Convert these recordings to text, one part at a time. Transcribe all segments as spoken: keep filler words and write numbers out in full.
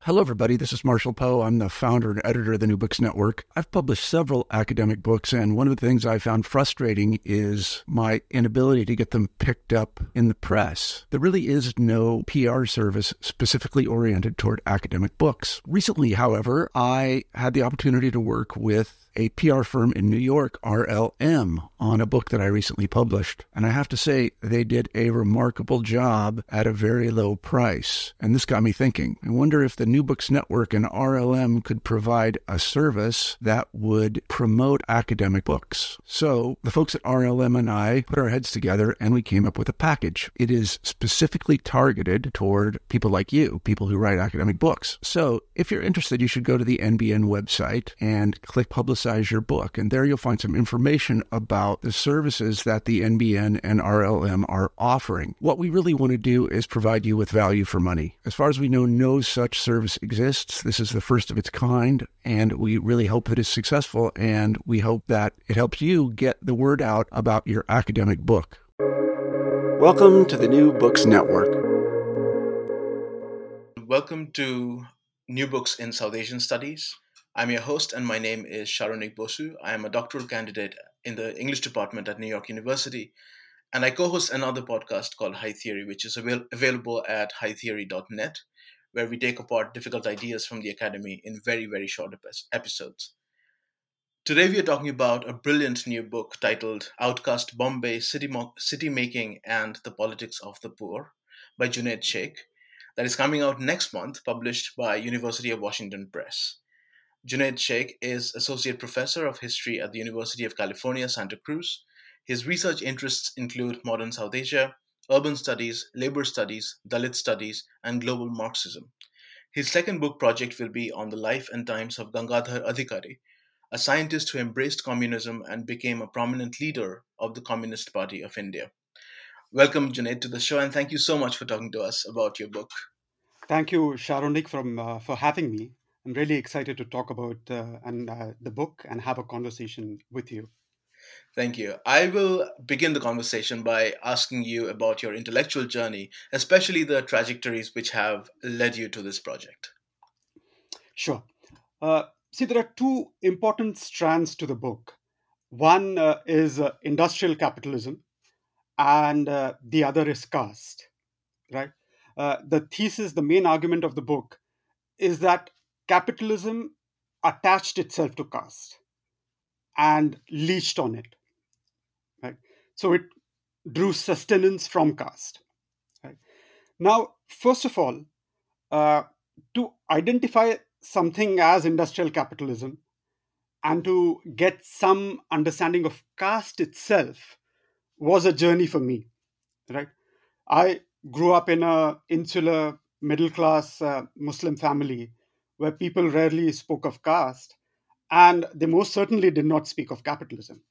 Hello, everybody. This is Marshall Poe. I'm the founder and editor of the New Books Network. I've published several academic books, and one of the things I found frustrating is my inability to get them picked up in the press. There really is no P R service specifically oriented toward academic books. Recently, however, I had the opportunity to work with a P R firm in New York, R L M, on a book that I recently published. And I have to say, they did a remarkable job at a very low price. And this got me thinking. I wonder if the New Books Network and R L M could provide a service that would promote academic books. So the folks at R L M and I put our heads together and we came up with a package. It is specifically targeted toward people like you, people who write academic books. So if you're interested, you should go to the N B N website and click Publicize your book. And there you'll find some information about the services that the N B N and R L M are offering. What we really want to do is provide you with value for money. As far as we know, no such service exists. This is the first of its kind, and we really hope that it's successful, and we hope that it helps you get the word out about your academic book. Welcome to the New Books Network. Welcome to New Books in South Asian Studies. I'm your host, and my name is Sharonik Bosu. I am a doctoral candidate in the English department at New York University, and I co-host another podcast called High Theory, which is avail- available at high theory dot net, where we take apart difficult ideas from the academy in very, very short epi- episodes. Today, we are talking about a brilliant new book titled Outcast Bombay, City, Mo- City Making and the Politics of the Poor by Junaid Sheikh, that is coming out next month, published by University of Washington Press. Junaid Sheikh is Associate Professor of History at the University of California, Santa Cruz. His research interests include modern South Asia, urban studies, labor studies, Dalit studies, and global Marxism. His second book project will be on the life and times of Gangadhar Adhikari, a scientist who embraced communism and became a prominent leader of the Communist Party of India. Welcome, Junaid, to the show, and thank you so much for talking to us about your book. Thank you, Sharonik, from uh, for having me. I'm really excited to talk about uh, and uh, the book and have a conversation with you. Thank you. I will begin the conversation by asking you about your intellectual journey, especially the trajectories which have led you to this project. Sure. Uh, see, there are two important strands to the book. One uh, is uh, industrial capitalism, and uh, the other is caste. Right. Uh, the thesis, the main argument of the book, is that capitalism attached itself to caste and leached on it. Right. So it drew sustenance from caste. Right. Now, first of all, uh, to identify something as industrial capitalism and to get some understanding of caste itself was a journey for me. Right, I grew up in a insular middle class uh, Muslim family where people rarely spoke of caste, and they most certainly did not speak of capitalism.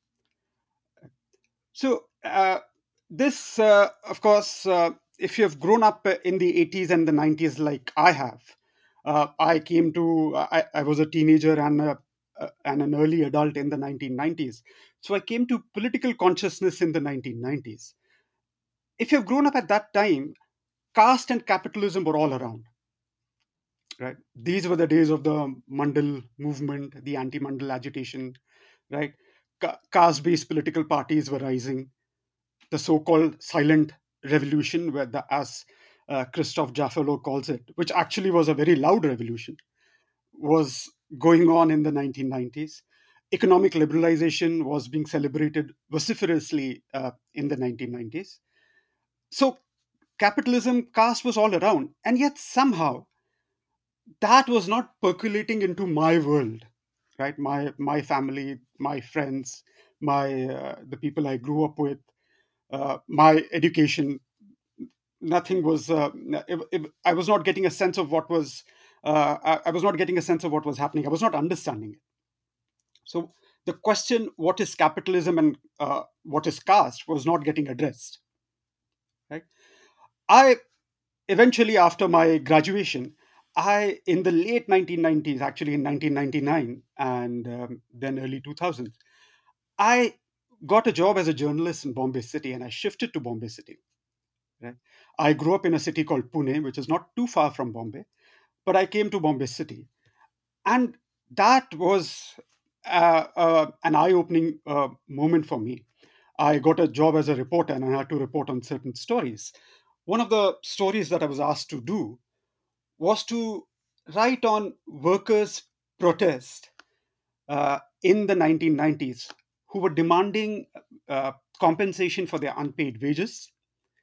So, uh, this, uh, of course, uh, if you have grown up in the eighties and the nineties like I have, uh, I came to, I, I was a teenager and, a, uh, and an early adult in the nineteen nineties. So, I came to political consciousness in the nineteen nineties. If you've grown up at that time, caste and capitalism were all around. Right, these were the days of the Mandal movement, the anti-Mandal agitation. Right, Ca- caste-based political parties were rising. The so-called silent revolution, where the as uh, Christoph Jaffalo calls it, which actually was a very loud revolution, was going on in the nineteen nineties. Economic liberalization was being celebrated vociferously uh, in the nineteen nineties. So capitalism, caste was all around, and yet somehow that was not percolating into my world. Right, my my family, my friends, my uh, the people I grew up with, uh, my education, nothing was uh, it, it- I was not getting a sense of what was uh, I, I was not getting a sense of what was happening. I was not understanding it. So the question, what is capitalism and uh, what is caste, was not getting addressed. Right, I eventually, after my graduation, I in the late nineteen nineties, actually in nineteen ninety-nine and um, then early two thousands, I got a job as a journalist in Bombay City, and I shifted to Bombay City. Right, I grew up in a city called Pune, which is not too far from Bombay. but I came to Bombay City. And that was uh, uh, an eye opening uh, moment for me. I got a job as a reporter and I had to report on certain stories. One of the stories that I was asked to do was to write on workers' protest uh, in the nineteen nineties who were demanding uh, compensation for their unpaid wages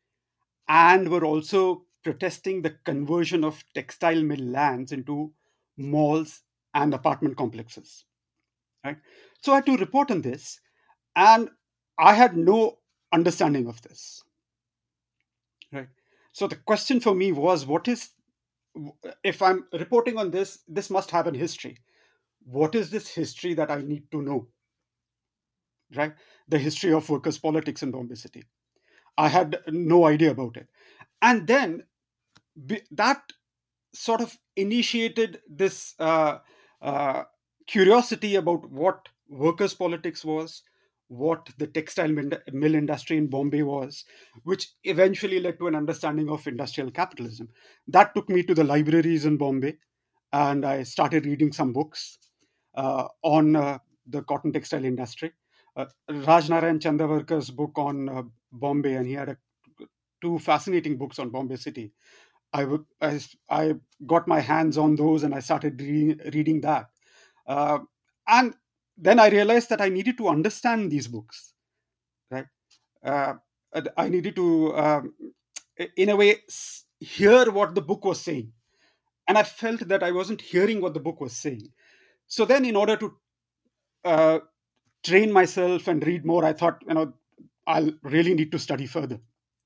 and were also protesting the conversion of textile mill lands into malls and apartment complexes. Right? So I had to report on this, and I had no understanding of this. Right? So the question for me was, what is, if I'm reporting on this, this must have an history. What is this history that I need to know? Right? The history of workers' politics in Bombay City. I had no idea about it. And then be- that sort of initiated this uh, uh, curiosity about what workers' politics was, what the textile min- mill industry in Bombay was, which eventually led to an understanding of industrial capitalism. That took me to the libraries in Bombay, and I started reading some books uh, on uh, the cotton textile industry. Uh, Rajnarayan Chandavarkar's book on uh, Bombay, and he had a, two fascinating books on Bombay City. I, w- I s- I got my hands on those and I started re- reading that. Uh, and then I realized that I needed to understand these books, right? Uh, and I needed to, um, in a way, s- hear what the book was saying. And I felt that I wasn't hearing what the book was saying. So then, in order to uh, train myself and read more, I thought, you know, I'll really need to study further.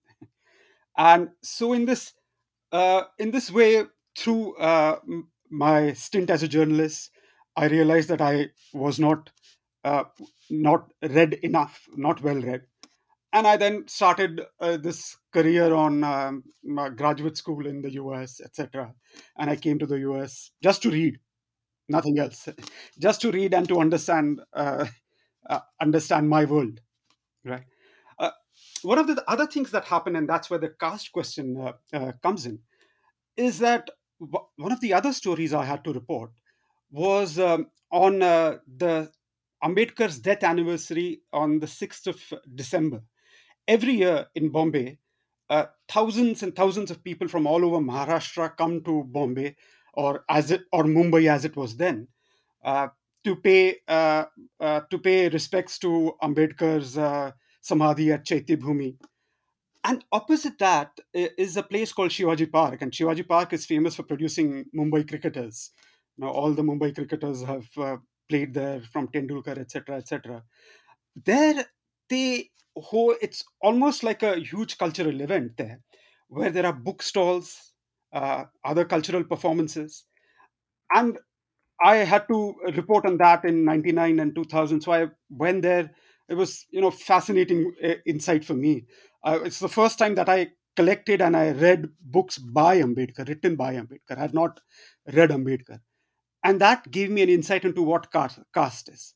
And so, in this uh, in this way, through uh, m- my stint as a journalist, I realized that I was not uh, not read enough, not well read, and I then started uh, this career on um, my graduate school in the U S, et cetera. And I came to the U S just to read, nothing else, just to read and to understand uh, uh, understand my world, right? Uh, One of the other things that happen, and that's where the caste question uh, uh, comes in, is that w- one of the other stories I had to report was um, on uh, the Ambedkar's death anniversary on the sixth of December. Every year in Bombay, uh, thousands and thousands of people from all over Maharashtra come to Bombay, or as it or Mumbai as it was then, uh, to pay uh, uh, to pay respects to Ambedkar's uh, samadhi at Chaitya Bhumi. And opposite that i- is a place called Shivaji Park, and Shivaji Park is famous for producing Mumbai cricketers. Now, all the Mumbai cricketers have uh, played there, from Tendulkar, et cetera, et cetera. There, they whole it's almost like a huge cultural event there, where there are book uh, other cultural performances, and I had to report on that in ninety-nine and two thousand. So I went there. It was, you know, fascinating uh, insight for me. Uh, it's the first time that I collected and I read books by Ambedkar, written by Ambedkar. I had not read Ambedkar. And that gave me an insight into what caste, caste is.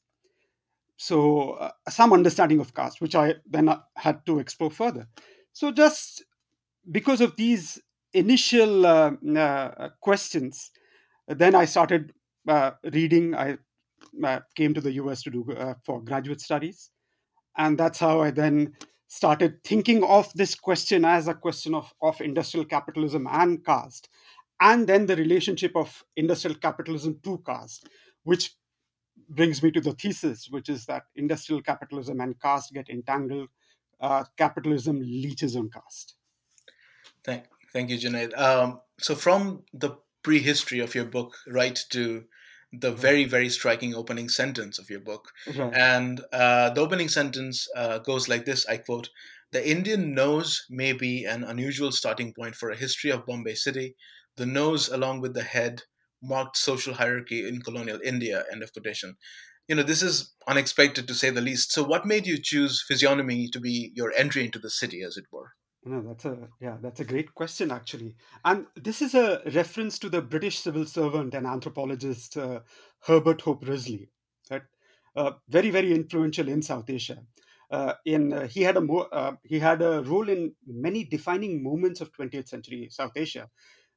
So uh, some understanding of caste, which I then uh, had to explore further. So just because of these initial uh, uh, questions, then I started uh, reading. I uh, came to the U S to do uh, for graduate studies, and that's how I then started thinking of this question as a question of, of industrial capitalism and caste, and then the relationship of industrial capitalism to caste, which brings me to the thesis, which is that industrial capitalism and caste get entangled. Uh, capitalism leeches on caste. Thank, thank you, Junaid. Um, so, from the prehistory of your book right to the Right. very, very striking opening sentence of your book. Right. And uh, the opening sentence uh, goes like this, I quote: "The Indian nose may be an unusual starting point for a history of Bombay City. The nose, along with the head, marked social hierarchy in colonial India." End of quotation. You know, this is unexpected to say the least. So, what made you choose physiognomy to be your entry into the city, as it were? No, that's a yeah, that's a great question actually, and this is a reference to the British civil servant and anthropologist uh, Herbert Hope Risley, right? Uh, very very influential in South Asia. Uh, in uh, he had a mo- uh, he had a role in many defining moments of twentieth century South Asia.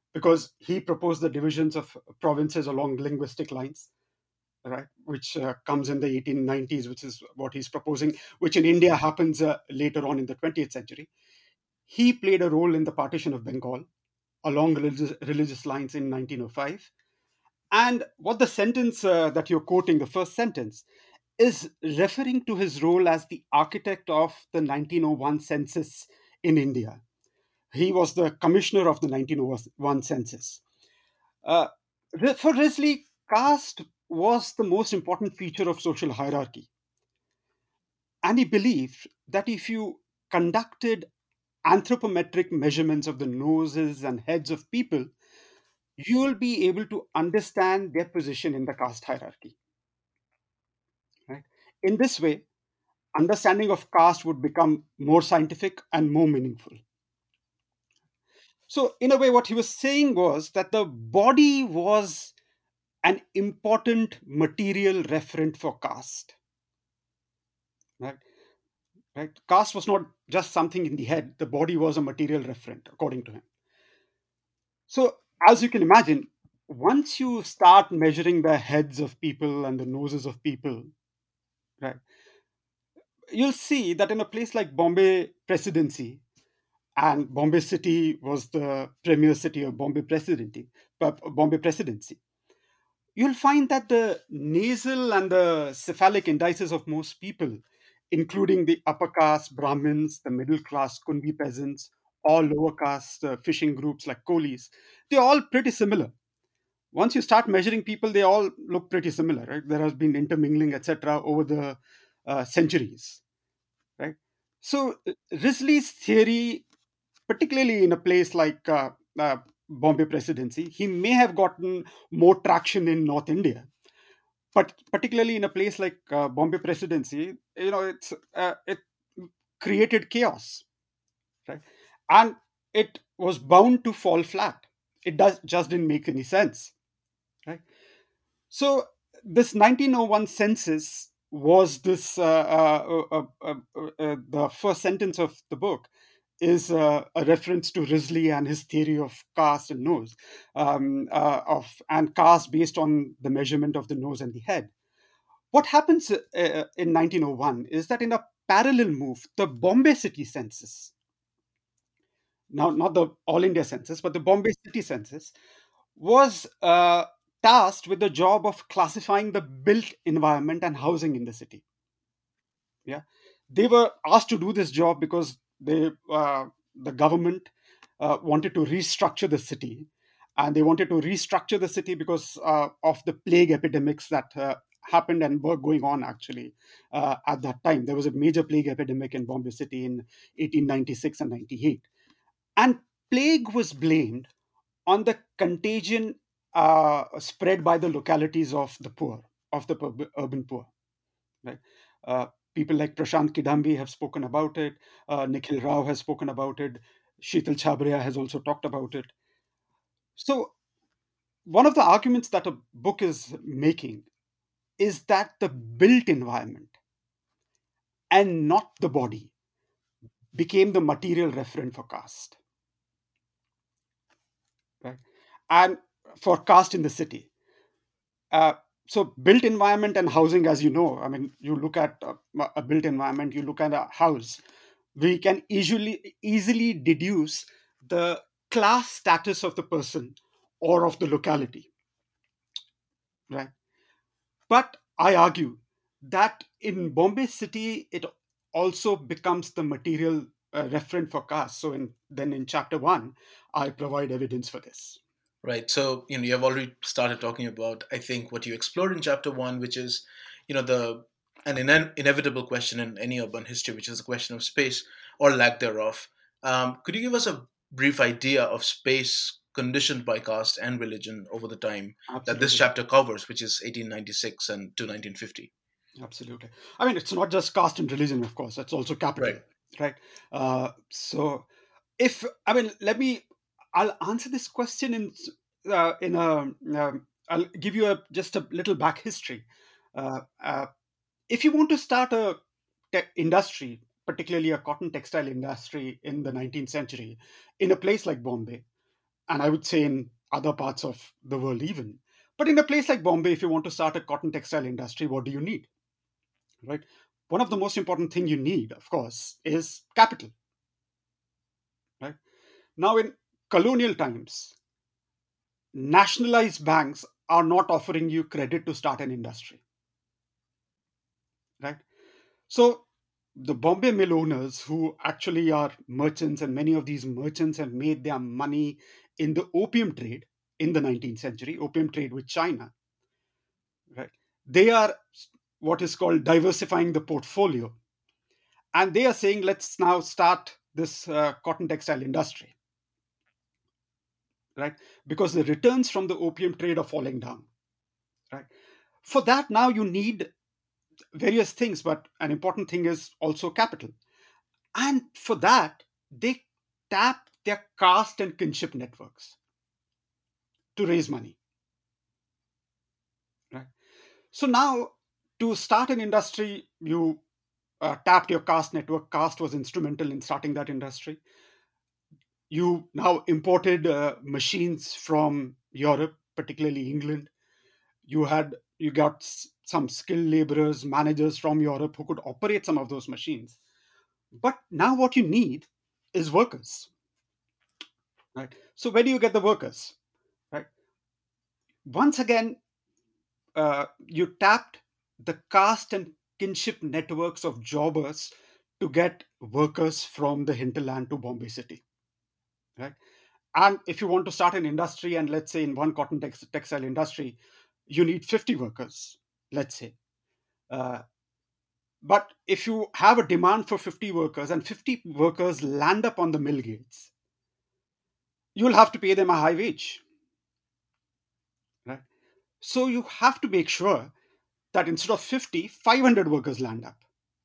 because he proposed the divisions of provinces along linguistic lines, right, which uh, comes in the eighteen nineties, which is what he's proposing, which in India happens uh, later on in the twentieth century. He played a role in the partition of Bengal along religious, religious lines in nineteen oh five. And what the sentence uh, that you're quoting, the first sentence, is referring to his role as the architect of the nineteen oh one census in India. He was the commissioner of the nineteen oh one census. Uh, for Risley, caste was the most important feature of social hierarchy. And he believed that if you conducted anthropometric measurements of the noses and heads of people, you will be able to understand their position in the caste hierarchy. Right? In this way, understanding of caste would become more scientific and more meaningful. So, in a way, what he was saying was that the body was an important material referent for caste. Right? Right? Caste was not just something in the head, the body was a material referent, according to him. So, as you can imagine, once you start measuring the heads of people and the noses of people, right, you'll see that in a place like Bombay Presidency, and Bombay City was the premier city of Bombay Presidency, uh, Bombay Presidency, you'll find that the nasal and the cephalic indices of most people, including the upper caste Brahmins, the middle class Kunbi peasants, or lower caste uh, fishing groups like Kolis, they're all pretty similar. Once you start measuring people, they all look pretty similar, right? There has been intermingling, et cetera, over the uh, centuries, right? So uh, Risley's theory, particularly in a place like uh, uh, Bombay Presidency, he may have gotten more traction in North India, but particularly in a place like uh, Bombay Presidency, you know, it's uh, it created chaos, right? And it was bound to fall flat. It does just didn't make any sense, right? So this nineteen oh one census was this uh, uh, uh, uh, uh, uh, the first sentence of the book is uh, a reference to Risley and his theory of caste and nose, um, uh, of and caste based on the measurement of the nose and the head. What happens uh, uh, in nineteen oh one is that in a parallel move, the Bombay City census, now not the All India census, but the Bombay City census, was uh, tasked with the job of classifying the built environment and housing in the city. Yeah, they were asked to do this job because they uh, the government uh, wanted to restructure the city, and they wanted to restructure the city because uh, of the plague epidemics that uh, happened and were going on actually uh, at that time. There was a major plague epidemic in Bombay City in eighteen ninety-six and ninety-eight, and plague was blamed on the contagion uh, spread by the localities of the poor, of the pub- urban poor. Right? Uh, People like Prashant Kidambi have spoken about it. Uh, Nikhil Rao has spoken about it. Sheetal Chhabria has also talked about it. So, one of the arguments that a book is making is that the built environment and not the body became the material referent for caste, right? And for caste in the city. Uh, so built environment and housing, as you know, I mean, you look at a, a built environment, you look at a house, we can easily easily deduce the class status of the person or of the locality, right? But I argue that in Bombay City, it also becomes the material uh, referent for caste. So in, then in chapter one, I provide evidence for this. Right. So, you know, you have already started talking about, I think, what you explored in chapter one, which is, you know, the an ine- inevitable question in any urban history, which is the question of space or lack thereof. Um, could you give us a brief idea of space conditioned by caste and religion over the time that this Absolutely. chapter covers, which is eighteen ninety-six and to nineteen fifty? Absolutely. I mean, it's not just caste and religion, of course, it's also capital, Right. right? Uh, so, if, I mean, let me, I'll answer this question in, uh, in a, um, I'll give you a just a little back history. Uh, uh, if you want to start a te- industry, particularly a cotton textile industry in the nineteenth century, in a place like Bombay, and I would say in other parts of the world even. But in a place like Bombay, if you want to start a cotton textile industry, what do you need? Right? One of the most important thing you need, of course, is capital. Right? Now, in colonial times, nationalized banks are not offering you credit to start an industry. Right? So the Bombay mill owners, who actually are merchants, and many of these merchants have made their money in the opium trade in the nineteenth century, opium trade with China, right? They are what is called diversifying the portfolio. And they are saying, let's now start this uh, cotton textile industry, right? Because the returns from the opium trade are falling down, right? For that, now you need various things, but an important thing is also capital. And for that, they tap their caste and kinship networks to raise money. Right. So now, to start an industry, you uh, tapped your caste network. Caste was instrumental in starting that industry. You now imported uh, machines from Europe, particularly England. You had you got s- some skilled laborers, managers from Europe who could operate some of those machines. But now, what you need is workers. Right. So where do you get the workers? Right. Once again, uh, you tapped the caste and kinship networks of jobbers to get workers from the hinterland to Bombay City, right? And if you want to start an industry, and let's say in one cotton tex- textile industry, you need fifty workers, let's say. Uh, but if you have a demand for fifty workers and fifty workers land up on the mill gates, you'll have to pay them a high wage, right? So you have to make sure that instead of fifty, five hundred workers land up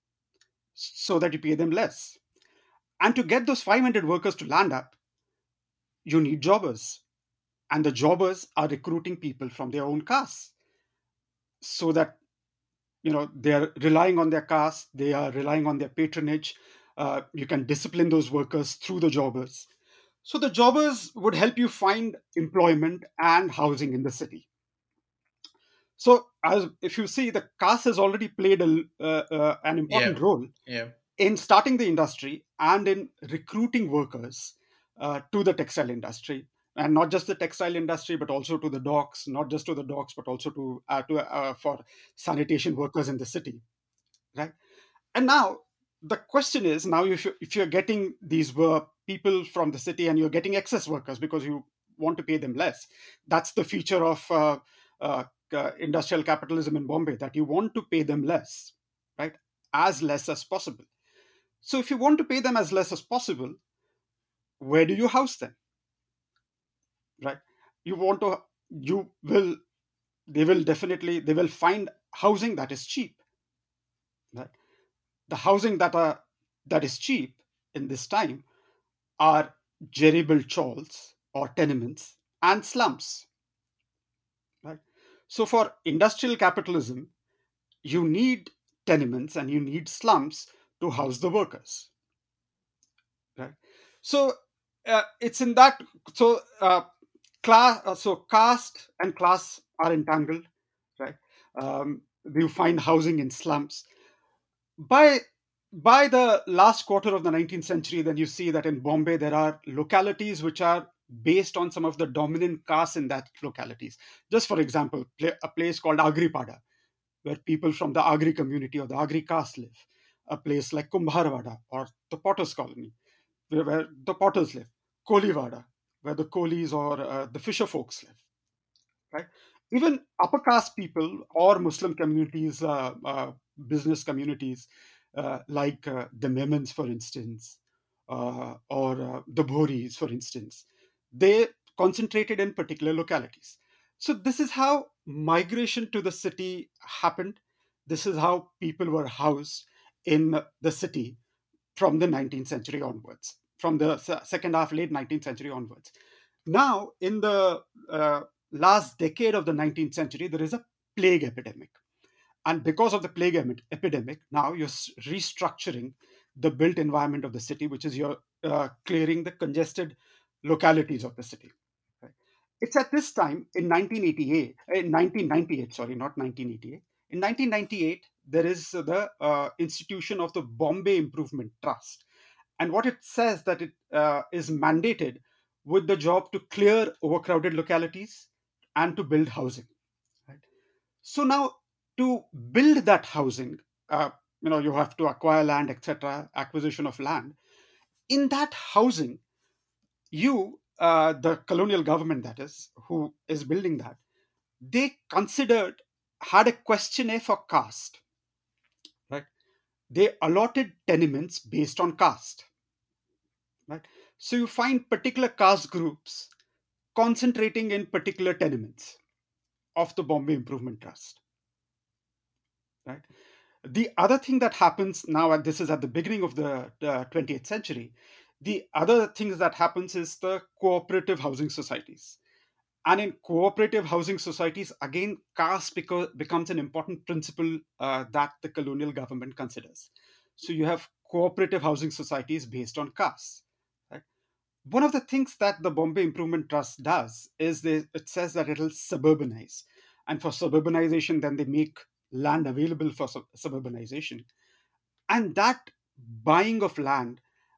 so that you pay them less. And to get those five hundred workers to land up, you need jobbers. And the jobbers are recruiting people from their own caste, so that you know they are relying on their caste, they are relying on their patronage. Uh, you can discipline those workers through the jobbers. So the jobbers would help you find employment and housing in the city. So as if you see, the caste has already played a, uh, uh, an Yeah. important role Yeah. in starting the industry and in recruiting workers uh, to the textile industry, and not just the textile industry but also to the docks, not just to the docks but also to, uh, to uh, for sanitation workers in the city, right? And now the question is, now if, you, if you're getting these work people from the city and you're getting excess workers because you want to pay them less, that's the feature of uh, uh, uh, industrial capitalism in Bombay, that you want to pay them less, right? As less as possible. So if you want to pay them as less as possible, where do you house them? Right? You want to you will they will definitely they will find housing that is cheap. Right? The housing that are that is cheap in this time are jerry built chawls or tenements and slums. Right? So for industrial capitalism, you need tenements and you need slums to house the workers. Right? So uh, it's in that so uh, class uh, so caste and class are entangled, right? um, you find housing in slums. By by the last quarter of the nineteenth century, then you see that in Bombay there are localities which are based on some of the dominant castes in that localities. Just for example, pla- a place called Agripada, where people from the Agri community or the Agri caste live. A place like Kumbharwada or the Potters Colony, where, where the potters live. Kolivada, where the coolies or uh, the fisher folks live. Right? Even upper caste people or Muslim communities, uh, uh, business communities, uh, like uh, the Memons, for instance, uh, or uh, the Bhoris, for instance, they concentrated in particular localities. So this is how migration to the city happened. This is how people were housed in the city from the nineteenth century onwards, from the se- second half, late nineteenth century onwards. Now, in the uh, last decade of the nineteenth century, there is a plague epidemic. And because of the plague em- epidemic, now you're s- restructuring the built environment of the city, which is you're uh, clearing the congested localities of the city. It's at this time in nineteen eighty-eight, in nineteen ninety-eight, sorry, not nineteen eighty-eight. In nineteen ninety-eight, there is the uh, institution of the Bombay Improvement Trust. And what it says that it uh, is mandated with the job to clear overcrowded localities and to build housing. Right? So now to build that housing, uh, you know, you have to acquire land, et cetera, acquisition of land. In that housing, you, uh, the colonial government, that is, who is building that, they considered, had a questionnaire for caste, right? They allotted tenements based on caste, right? So you find particular caste groups concentrating in particular tenements of the Bombay Improvement Trust, right? The other thing that happens now, and this is at the beginning of the uh, twentieth century, the other things that happens is the cooperative housing societies. And in cooperative housing societies, again, caste beco- becomes an important principle uh, that the colonial government considers. So you have cooperative housing societies based on caste. Right? One of the things that the Bombay Improvement Trust does is they, it says that it'll suburbanize. And for suburbanization, then they make land available for sub- suburbanization. And that buying of land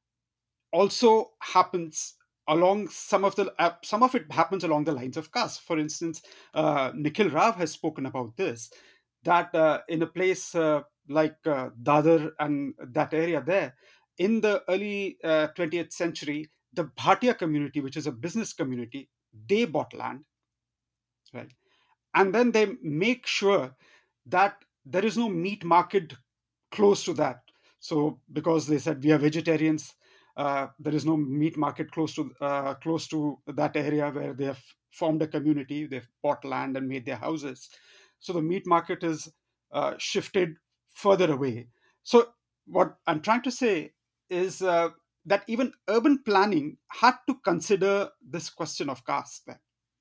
also happens along some of the uh, some of it happens along the lines of caste. For instance, uh, Nikhil Rao has spoken about this, that uh, in a place uh, like uh, Dadar and that area there, in the early uh, twentieth century, the Bhatia community, which is a business community, they bought land, right? And then they make sure that there is no meat market close to that. So because they said we are vegetarians, uh, there is no meat market close to uh, close to that area where they have formed a community. They've bought land and made their houses. So the meat market is uh, shifted further away. So what I'm trying to say is uh, that even urban planning had to consider this question of caste then,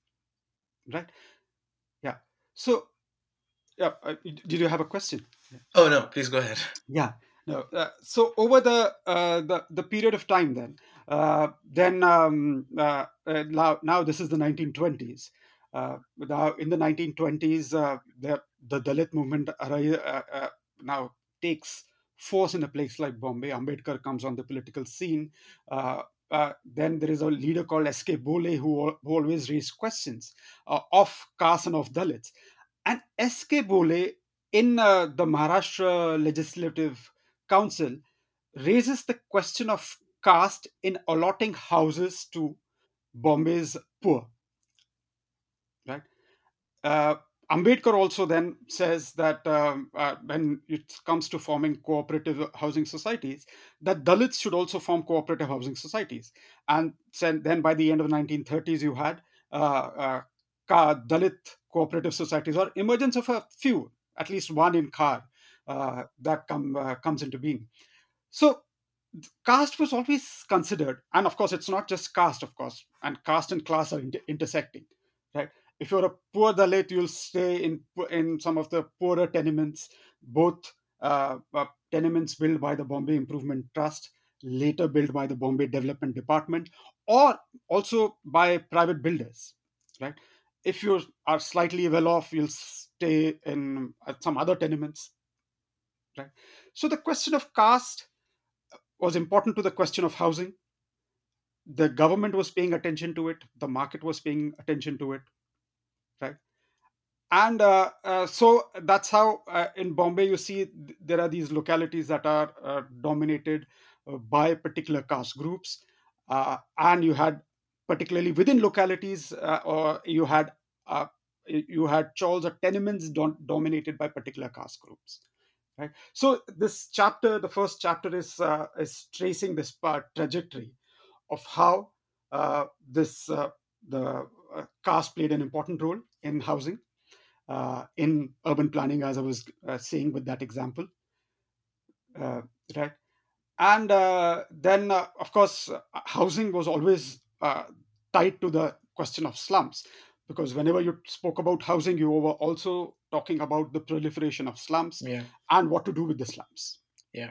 right? Yeah. So yeah, uh, did you have a question? Oh no, please go ahead. Yeah. No. Uh, so over the uh, the the period of time, then, uh, then um, uh, uh, now now this is the nineteen twenties. Uh, now in the nineteen twenties, uh, the the Dalit movement arri- uh, uh, now takes force in a place like Bombay. Ambedkar comes on the political scene. Uh, uh, then there is a leader called S K Bole who, al- who always raised questions uh, of caste and of Dalits. And S K Bole in uh, the Maharashtra Legislative Council raises the question of caste in allotting houses to Bombay's poor. Right? Uh, Ambedkar also then says that um, uh, when it comes to forming cooperative housing societies, that Dalits should also form cooperative housing societies. And then then by the end of the nineteen thirties, you had uh, uh, Ka- Dalit cooperative societies, or emergence of a few, at least one in Khar, uh, that come uh, comes into being. So caste was always considered, and of course it's not just caste, of course, and caste and class are inter- intersecting, right? If you're a poor Dalit, you'll stay in in some of the poorer tenements, both uh, uh, tenements built by the Bombay Improvement Trust, later built by the Bombay Development Department, or also by private builders, right? If you are slightly well off, you'll stay in uh, some other tenements, right? So the question of caste was important to the question of housing. The government was paying attention to it, the market was paying attention to it, right? And uh, uh, so that's how uh, in Bombay you see th- there are these localities that are uh, dominated uh, by particular caste groups, uh, and you had, particularly within localities, uh, or you had uh, you had chawls or tenements don- dominated by particular caste groups, right? So this chapter, the first chapter, is uh, is tracing this part trajectory of how uh, this uh, the uh, caste played an important role in housing, uh, in urban planning, as I was uh, saying with that example, uh, right? And uh, then, uh, of course, uh, housing was always uh, tied to the question of slums, because whenever you spoke about housing, you were also talking about the proliferation of slums Yeah, and what to do with the slums. yeah.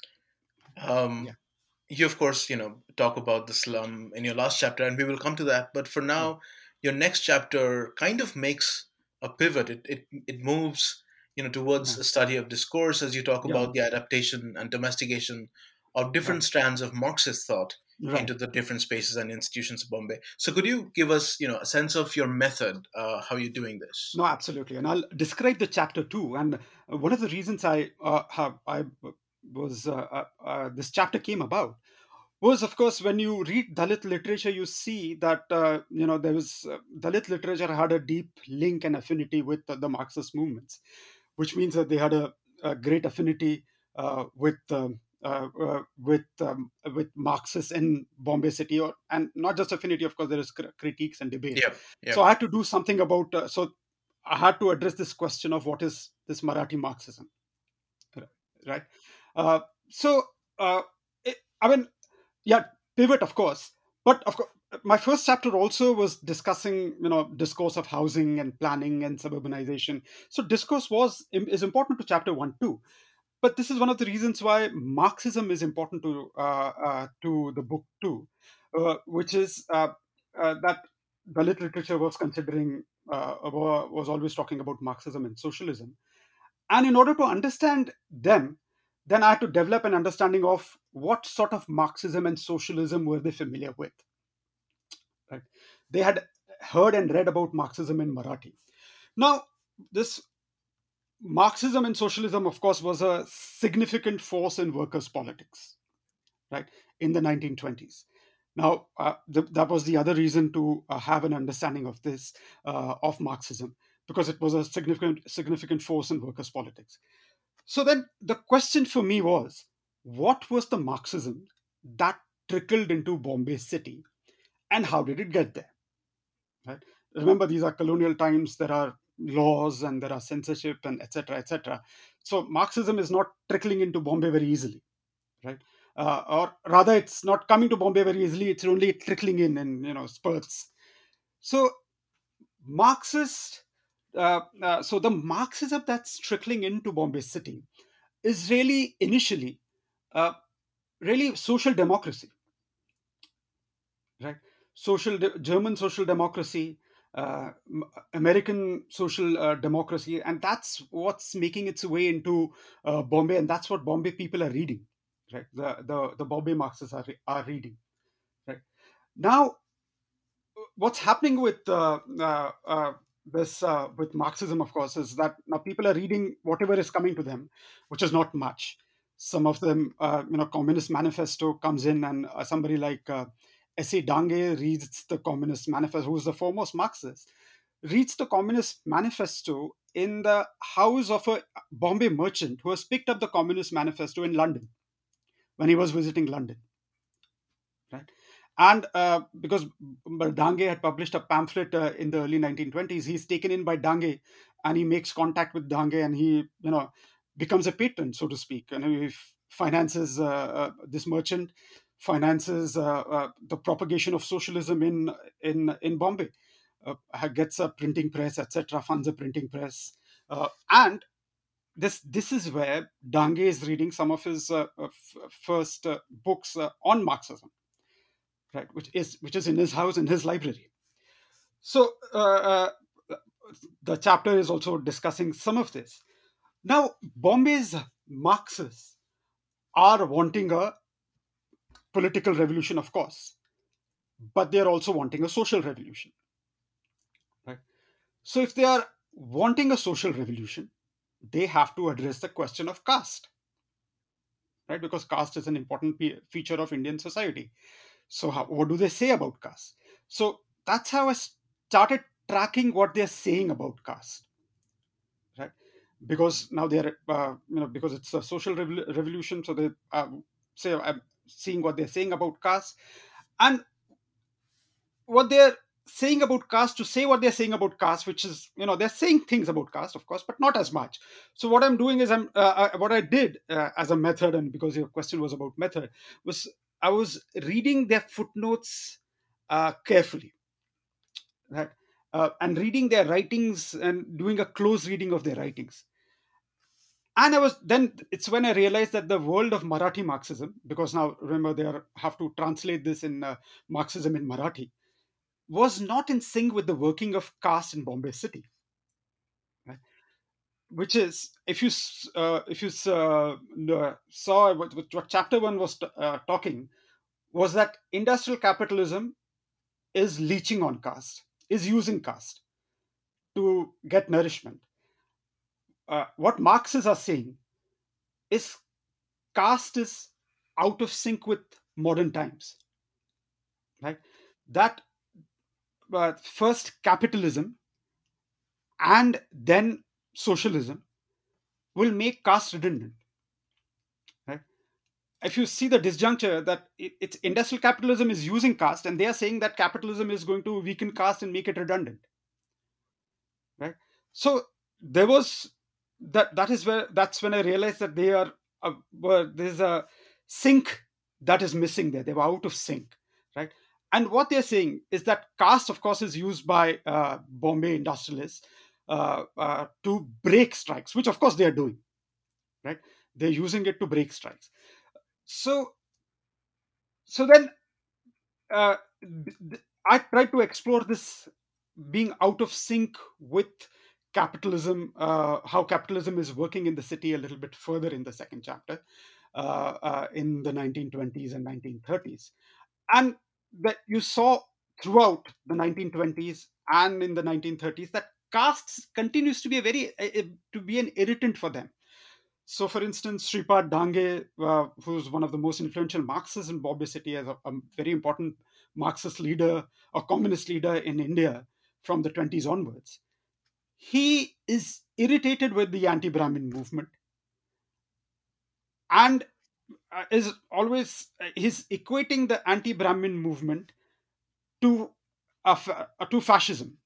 Um, Yeah, you of course, you know, talk about the slum in your last chapter, and we will come to that. But for yeah, now, your next chapter kind of makes a pivot. It it it moves, you know, towards Yeah. a study of discourse as you talk Yeah. about the adaptation and domestication of Right. different strands of Marxist thought Right. into the different spaces and institutions of Bombay. So could you give us, you know, a sense of your method, uh, how you're doing this? No, absolutely, and I'll describe the chapter too. And uh, one of the reasons I uh, have I was uh, uh, uh, this chapter came about was, of course, when you read Dalit literature, you see that uh, you know there was uh, Dalit literature had a deep link and affinity with uh, the Marxist movements, which means that they had a, a great affinity uh, with. Um, uh, uh, with um, with Marxists in Bombay City, or and not just affinity. Of course, there is cr- critiques and debates. Yep, So yep, I had to do something about. Uh, so I had to address this question of what is this Marathi Marxism, right? Uh, so uh, it, I mean, yeah, pivot, of course, but of course, my first chapter also was discussing, you know, discourse of housing and planning and suburbanization. So discourse was is important to chapter one too. But this is one of the reasons why Marxism is important to uh, uh, to the book too, uh, which is uh, uh, that Dalit literature was considering uh, was always talking about Marxism and socialism, and in order to understand them, then I had to develop an understanding of what sort of Marxism and socialism were they familiar with. Right? They had heard and read about Marxism in Marathi. Now, this Marxism and socialism, of course, was a significant force in workers' politics, right, in the nineteen twenties. Now, uh, th- that was the other reason to uh, have an understanding of this, uh, of Marxism, because it was a significant, significant force in workers' politics. So then the question for me was, what was the Marxism that trickled into Bombay City, and how did it get there? Right? Remember, these are colonial times. There are laws and there are censorship and et cetera, et cetera. So Marxism is not trickling into Bombay very easily, right? Uh, or rather, it's not coming to Bombay very easily. It's only trickling in in you know spurts. So Marxist. Uh, uh, so the Marxism that's trickling into Bombay City is really initially uh, really social democracy, right? Social de- German social democracy, uh, m- American social uh, democracy, and that's what's making its way into uh, Bombay, and that's what Bombay people are reading, right? The the the Bombay Marxists are re- are reading, right? Now, what's happening with uh, uh, uh, this uh, with Marxism, of course, is that now people are reading whatever is coming to them, which is not much. Some of them, uh, you know, Communist Manifesto comes in, and uh, somebody like uh, S A. Dange reads the Communist Manifesto, who's the foremost Marxist, reads the Communist Manifesto in the house of a Bombay merchant who has picked up the Communist Manifesto in London when he was visiting London, right? And uh, because Dange had published a pamphlet uh, in the early nineteen twenties, he's taken in by Dange, and he makes contact with Dange, and he, you know, becomes a patron, so to speak, and he f- finances uh, uh, this merchant, finances uh, uh, the propagation of socialism in in in Bombay, uh, gets a printing press, et cetera, funds a printing press, uh, and this this is where Dange is reading some of his uh, uh, f- first uh, books uh, on Marxism, right, which is which is in his house, in his library. So uh, uh, the chapter is also discussing some of this. Now, Bombay's Marxists are wanting a political revolution, of course, but they are also wanting a social revolution, right? So if they are wanting a social revolution, they have to address the question of caste, right? Because caste is an important pe- feature of Indian society. So how, what do they say about caste? So that's how I started tracking what they're saying about caste, right? Because now they're uh, you know because it's a social revol- revolution, so they uh, say I'm seeing what they're saying about caste, and what they're saying about caste, to say what they're saying about caste, which is, you know, they're saying things about caste, of course, but not as much. So what I'm doing is I'm uh, uh, what I did uh, as a method, and because your question was about method, was I was reading their footnotes uh, carefully, right? Uh, and reading their writings and doing a close reading of their writings. And I was then it's when I realized that the world of Marathi Marxism, because now remember they are, have to translate this in uh, Marxism in Marathi. was not in sync with the working of caste in Bombay city, right? Which is, if you s- uh, if you s- uh, n- saw what, what what chapter one was t- uh, talking, was that industrial capitalism is leeching on caste, is using caste to get nourishment. Uh, what Marxists are saying is caste is out of sync with modern times, right? That uh, first capitalism and then socialism will make caste redundant, right? If you see the disjuncture that it, it's industrial capitalism is using caste, and they are saying that capitalism is going to weaken caste and make it redundant, right? So there was that that is where that's when I realized that they are uh, were there's a sync that is missing there. They were out of sync, right? And what they're saying is that caste, of course, is used by uh, Bombay industrialists uh, uh, to break strikes, which of course they are doing, right? They're using it to break strikes. So so then uh, th- th- I tried to explore this being out of sync with capitalism, uh, how capitalism is working in the city a little bit further in the second chapter, uh, uh, in the nineteen twenties and nineteen thirties. And that you saw throughout the nineteen twenties and in the nineteen thirties that castes continues to be a very uh, uh, to be an irritant for them. So, for instance, Sripad Dange, uh, who's one of the most influential Marxists in Bombay City, as a, a very important Marxist leader, a communist leader in India from the twenties onwards, he is irritated with the anti Brahmin movement and uh, is always uh, he's equating the anti Brahmin movement to a, fa- uh, to fascism,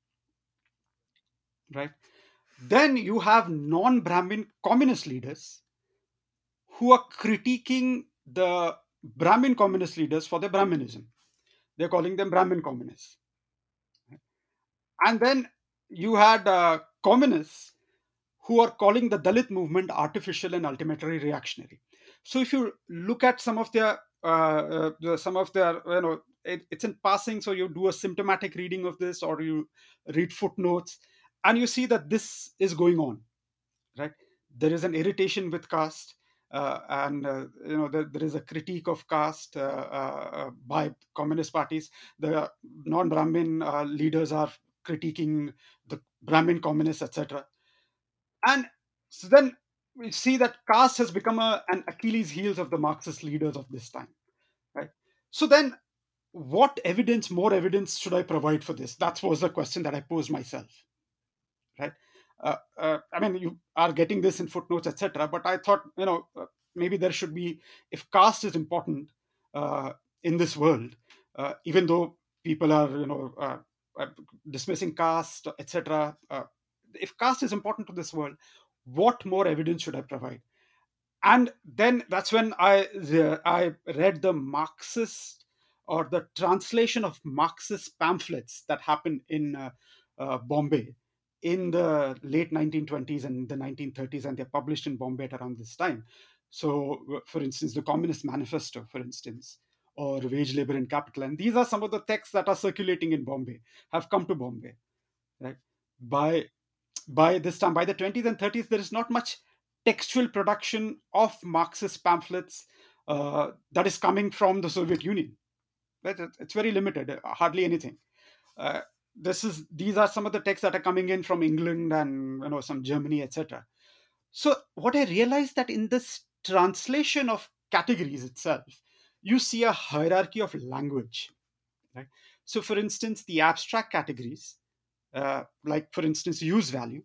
right? Then you have non Brahmin communist leaders who are critiquing the Brahmin communist leaders for their Brahminism. They're calling them Brahmin communists. And then you had uh, communists who are calling the Dalit movement artificial and ultimately reactionary. So if you look at some of their uh, uh, the- some of their you know it, it's in passing, so you do a symptomatic reading of this or you read footnotes, and you see that this is going on, right? There is an irritation with caste, uh, and uh, you know there, there is a critique of caste uh, uh, uh, by communist parties. The non-Brahmin uh, leaders are critiquing the Brahmin communists, etc. And so then we see that caste has become a, an Achilles heels of the Marxist leaders of this time, right? So then what evidence, more evidence should I provide for this? That was the question that I posed myself, right? Uh, uh, I mean, you are getting this in footnotes, et cetera. But I thought, you know, uh, maybe there should be, if caste is important uh, in this world, uh, even though people are, you know, uh, uh, dismissing caste, et cetera. Uh, if caste is important to this world, what more evidence should I provide? And then that's when I the, I read the Marxist or the translation of Marxist pamphlets that happened in uh, uh, Bombay in the late nineteen twenties and the nineteen thirties, and they're published in Bombay at around this time. So, uh, for instance, the Communist Manifesto, for instance, or Wage Labor and Capital, and these are some of the texts that are circulating in Bombay, have come to Bombay, right? By by this time, by the twenties and thirties, there is not much textual production of Marxist pamphlets uh, that is coming from the Soviet Union. Right? It- It's very limited, uh, hardly anything. Uh, this is these are some of the texts that are coming in from England and you know some Germany, et cetera. So what I realized that in this translation of categories itself, you see a hierarchy of language. Right? So, for instance, the abstract categories, uh, like for instance, use value,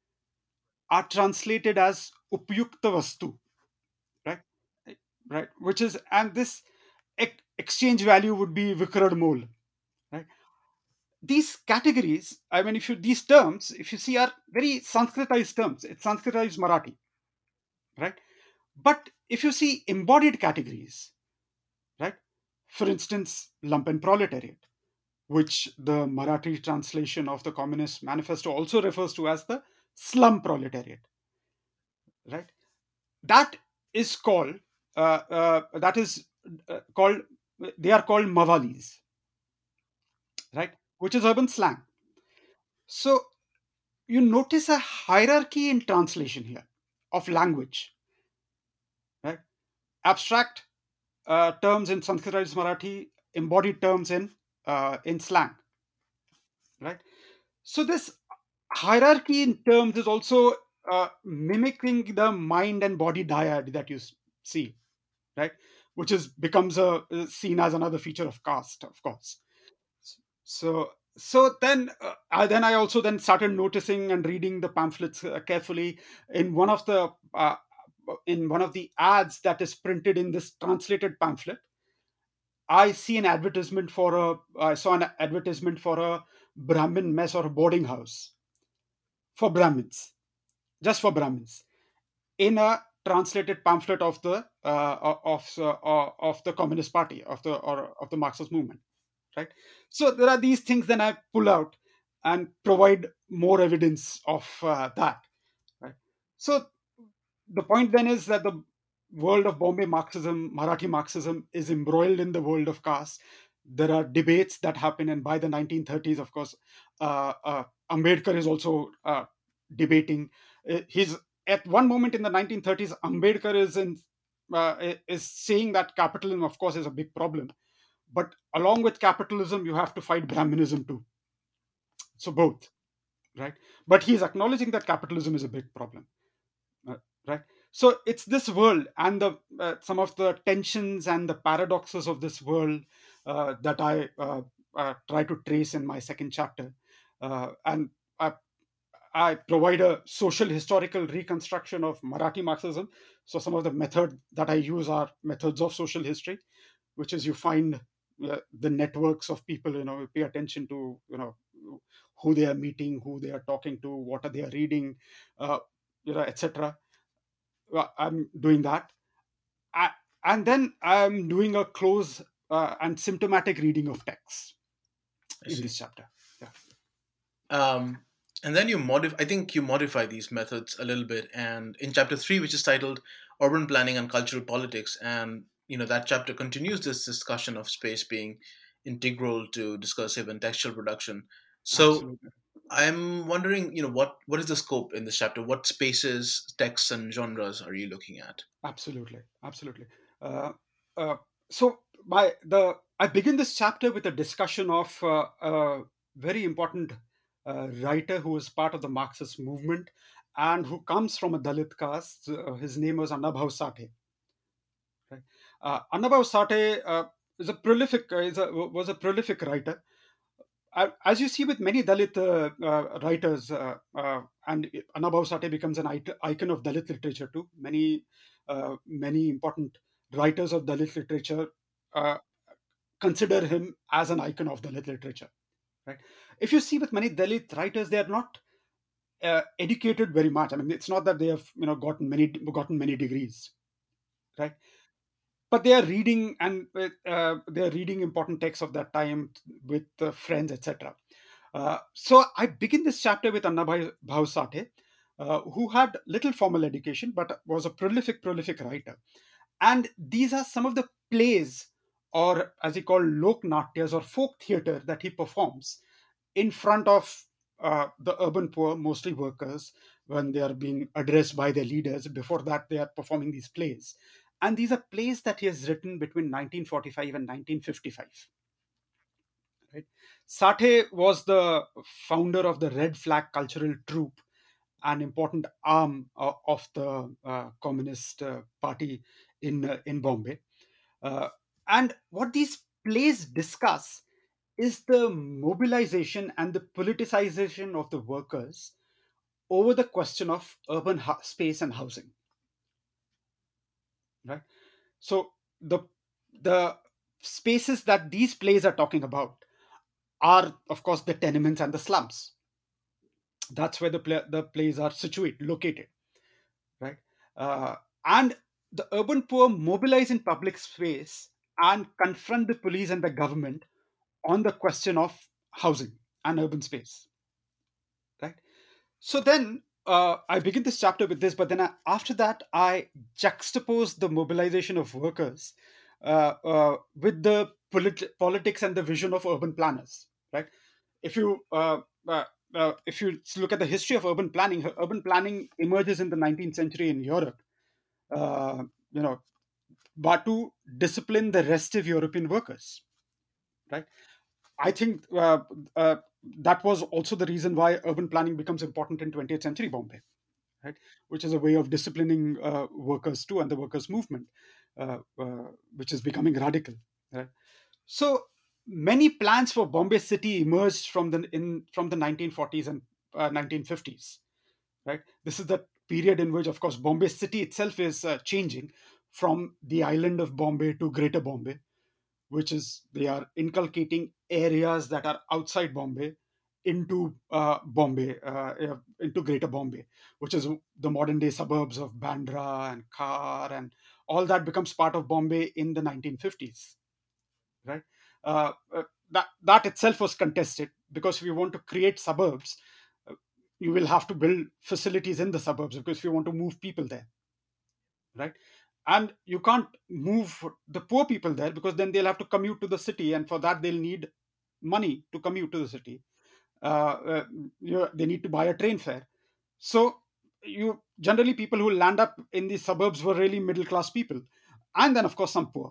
are translated as upyukta vastu, right? Right, which is, and this ex- exchange value would be vikrad mol, right? These categories, I mean, if you these terms, if you see, are very Sanskritized terms. It's Sanskritized Marathi, right? But if you see embodied categories, right? For instance, lumpen proletariat, which the Marathi translation of the Communist Manifesto also refers to as the slum proletariat, right? That is called uh, uh, that is uh, called they are called mavalis, right? which is urban slang. So you notice a hierarchy in translation here of language, right? Abstract uh, terms in Sanskritized Marathi, embodied terms in uh, in slang, right? So this hierarchy in terms is also uh, mimicking the mind and body dyad that you s- see, right? Which is becomes a is seen as another feature of caste, of course. So so then uh, I, then I also then started noticing and reading the pamphlets uh, carefully. In one of the uh, in one of the ads that is printed in this translated pamphlet, I see an advertisement for a I saw an advertisement for a Brahmin mess or a boarding house for Brahmins, just for Brahmins, in a translated pamphlet of the uh, of uh, of the Communist Party of the or of the Marxist movement, right? So there are these things that I pull out and provide more evidence of uh, that, right? So the point then is that the world of Bombay Marxism, Marathi Marxism, is embroiled in the world of caste. There are debates that happen, and by the nineteen thirties, of course, uh, uh, Ambedkar is also uh, debating. Uh, He's at one moment in the nineteen thirties, Ambedkar is in uh, is saying that capitalism, of course, is a big problem, but along with capitalism, you have to fight Brahminism too. So both, right? But he's acknowledging that capitalism is a big problem, uh, right? So it's this world and the uh, some of the tensions and the paradoxes of this world uh, that I uh, uh, try to trace in my second chapter, uh, and I, I provide a social historical reconstruction of Marathi Marxism. So some of the method that I use are methods of social history, which is you find uh, the networks of people, you know, you pay attention to, you know, who they are meeting, who they are talking to, what are they are reading, uh, you know, etc. Well, I'm doing that. I, and then I'm doing a close uh, and symptomatic reading of texts I in see. this chapter. Yeah, Um, and then you modify, I think you modify these methods a little bit. And in chapter three, which is titled Urban Planning and Cultural Politics, and you know that chapter continues this discussion of space being integral to discursive and textual production. So absolutely. I'm wondering, you know, what what is the scope in this chapter? What spaces, texts, and genres are you looking at? Absolutely, absolutely. Uh, uh, so, by the I begin this chapter with a discussion of uh, a very important uh, writer who is part of the Marxist movement and who comes from a Dalit caste. Uh, his name was Annabhav Sathe. Right? Uh, Annabhav Sathe uh, is a prolific uh, is a, was a prolific writer. Uh, as you see with many Dalit uh, uh, writers, uh, uh, and Annabhav Sathe becomes an it- icon of Dalit literature too. Many, uh, many important writers of Dalit literature uh, consider him as an icon of Dalit literature. Right? If you see with many Dalit writers, they are not uh, educated very much. I mean, it's not that they have you know gotten many gotten many degrees, right? But they are reading and uh, they are reading important texts of that time with uh, friends, etc. Uh, so I begin this chapter with Annabhai Bhavsate, uh, who had little formal education but was a prolific, prolific writer. And these are some of the plays, or as he called lok natyas or folk theatre, that he performs in front of uh, the urban poor, mostly workers, when they are being addressed by their leaders. Before that, they are performing these plays. And these are plays that he has written between nineteen forty-five and nineteen fifty-five. Right? Sathe was the founder of the Red Flag Cultural Troupe, an important arm uh, of the uh, Communist uh, Party in uh, in Bombay. Uh, and what these plays discuss is the mobilization and the politicization of the workers over the question of urban hu- space and housing. Right. So the the spaces that these plays are talking about are, of course, the tenements and the slums. That's where the play, the plays are situated, located, right? Uh, and the urban poor mobilize in public space and confront the police and the government on the question of housing and urban space, right? So then uh, I begin this chapter with this, but then I, after that, I juxtapose the mobilization of workers uh, uh, with the polit- politics and the vision of urban planners, right? If you uh, uh, uh, if you look at the history of urban planning, urban planning emerges in the nineteenth century in Europe. Uh, you know, but to discipline the restive European workers, right? I think uh, uh, that was also the reason why urban planning becomes important in twentieth century Bombay, right? Which is a way of disciplining uh, workers too, and the workers' movement, uh, uh, which is becoming radical. Right? So many plans for Bombay city emerged from the in from the nineteen forties and uh, nineteen fifties. Right? This is the period in which, of course, Bombay city itself is uh, changing from the island of Bombay to Greater Bombay, which is they are inculcating areas that are outside Bombay into uh, Bombay, uh, uh, into Greater Bombay, which is the modern day suburbs of Bandra and Khar, and all that becomes part of Bombay in the nineteen fifties, right? Uh, uh, that that itself was contested, because if you want to create suburbs, uh, you will have to build facilities in the suburbs, because if you want to move people there, right? And you can't move the poor people there, because then they'll have to commute to the city, and for that they'll need money to commute to the city. uh, uh, you, they need to buy a train fare. So you generally, people who land up in the suburbs were really middle class people, and then of course some poor,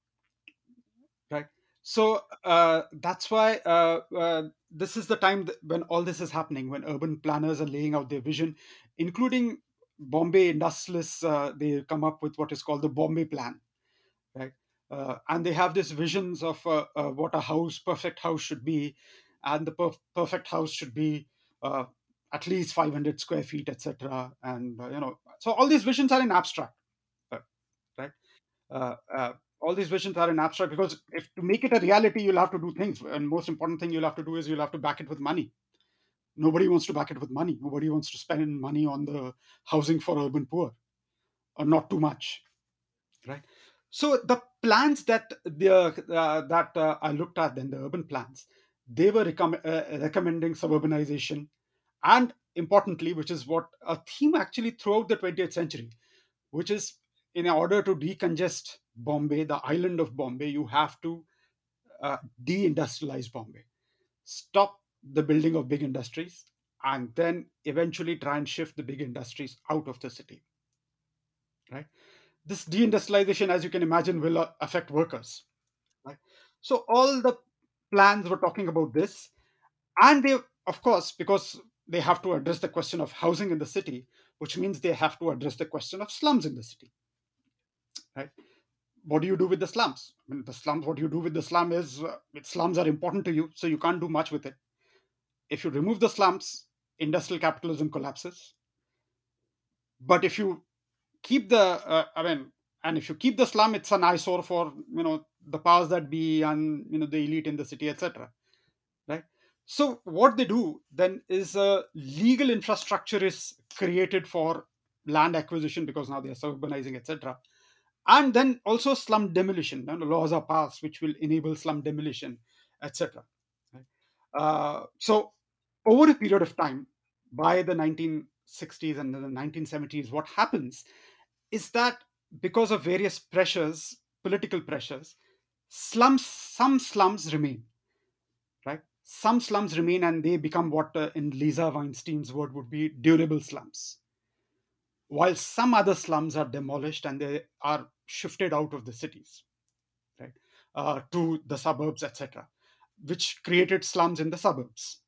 right? So uh, that's why uh, uh, this is the time that when all this is happening, when urban planners are laying out their vision, including Bombay industrialists. Uh, they come up with what is called the Bombay Plan, right? Uh, and they have these visions of uh, uh, what a house, perfect house should be, and the perf- perfect house should be uh, at least five hundred square feet, et cetera. And uh, you know, so all these visions are in abstract, uh, right? Uh, uh, all these visions are in abstract, because if to make it a reality, you'll have to do things, and most important thing you'll have to do is you'll have to back it with money. Nobody wants to back it with money. Nobody wants to spend money on the housing for urban poor, or not too much, right? So the plans that the uh, that uh, I looked at, then the urban plans, they were recomm- uh, recommending suburbanization, and importantly, which is what a theme actually throughout the twentieth century, which is, in order to decongest Bombay, the island of Bombay, you have to uh, deindustrialize Bombay, stop the building of big industries, and then eventually try and shift the big industries out of the city, right? This deindustrialization, as you can imagine, will uh, affect workers, right? So all the plans were talking about this, and they, of course, because they have to address the question of housing in the city, which means they have to address the question of slums in the city, right? What do you do with the slums? I mean, the slums, what you do with the slum is, uh, slums are important to you, so you can't do much with it. If you remove the slums, industrial capitalism collapses. But if you keep the uh, I mean, and if you keep the slum, it's an eyesore for, you know, the powers that be, and you know, the elite in the city, et cetera, right? So what they do then is a legal infrastructure is created for land acquisition, because now they are urbanizing, et cetera. And then also slum demolition. You know, laws are passed which will enable slum demolition, et cetera. Right? Uh, so over a period of time, by the nineteen sixties and the nineteen seventies, what happens is that, because of various pressures, political pressures, slums, some slums remain, right? Some slums remain, and they become what, uh, in Lisa Weinstein's word, would be durable slums, while some other slums are demolished and they are shifted out of the cities, right, uh, to the suburbs, et cetera, which created slums in the suburbs,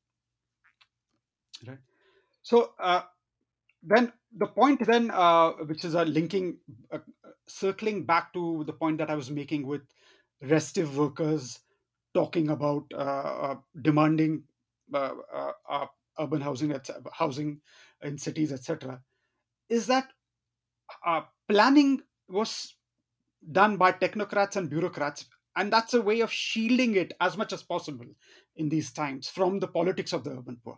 right? So uh, then the point then, uh, which is a linking, uh, circling back to the point that I was making with restive workers talking about uh, uh, demanding uh, uh, uh, urban housing, et cetera, housing in cities, et cetera, is that uh, planning was done by technocrats and bureaucrats, and that's a way of shielding it as much as possible in these times from the politics of the urban poor,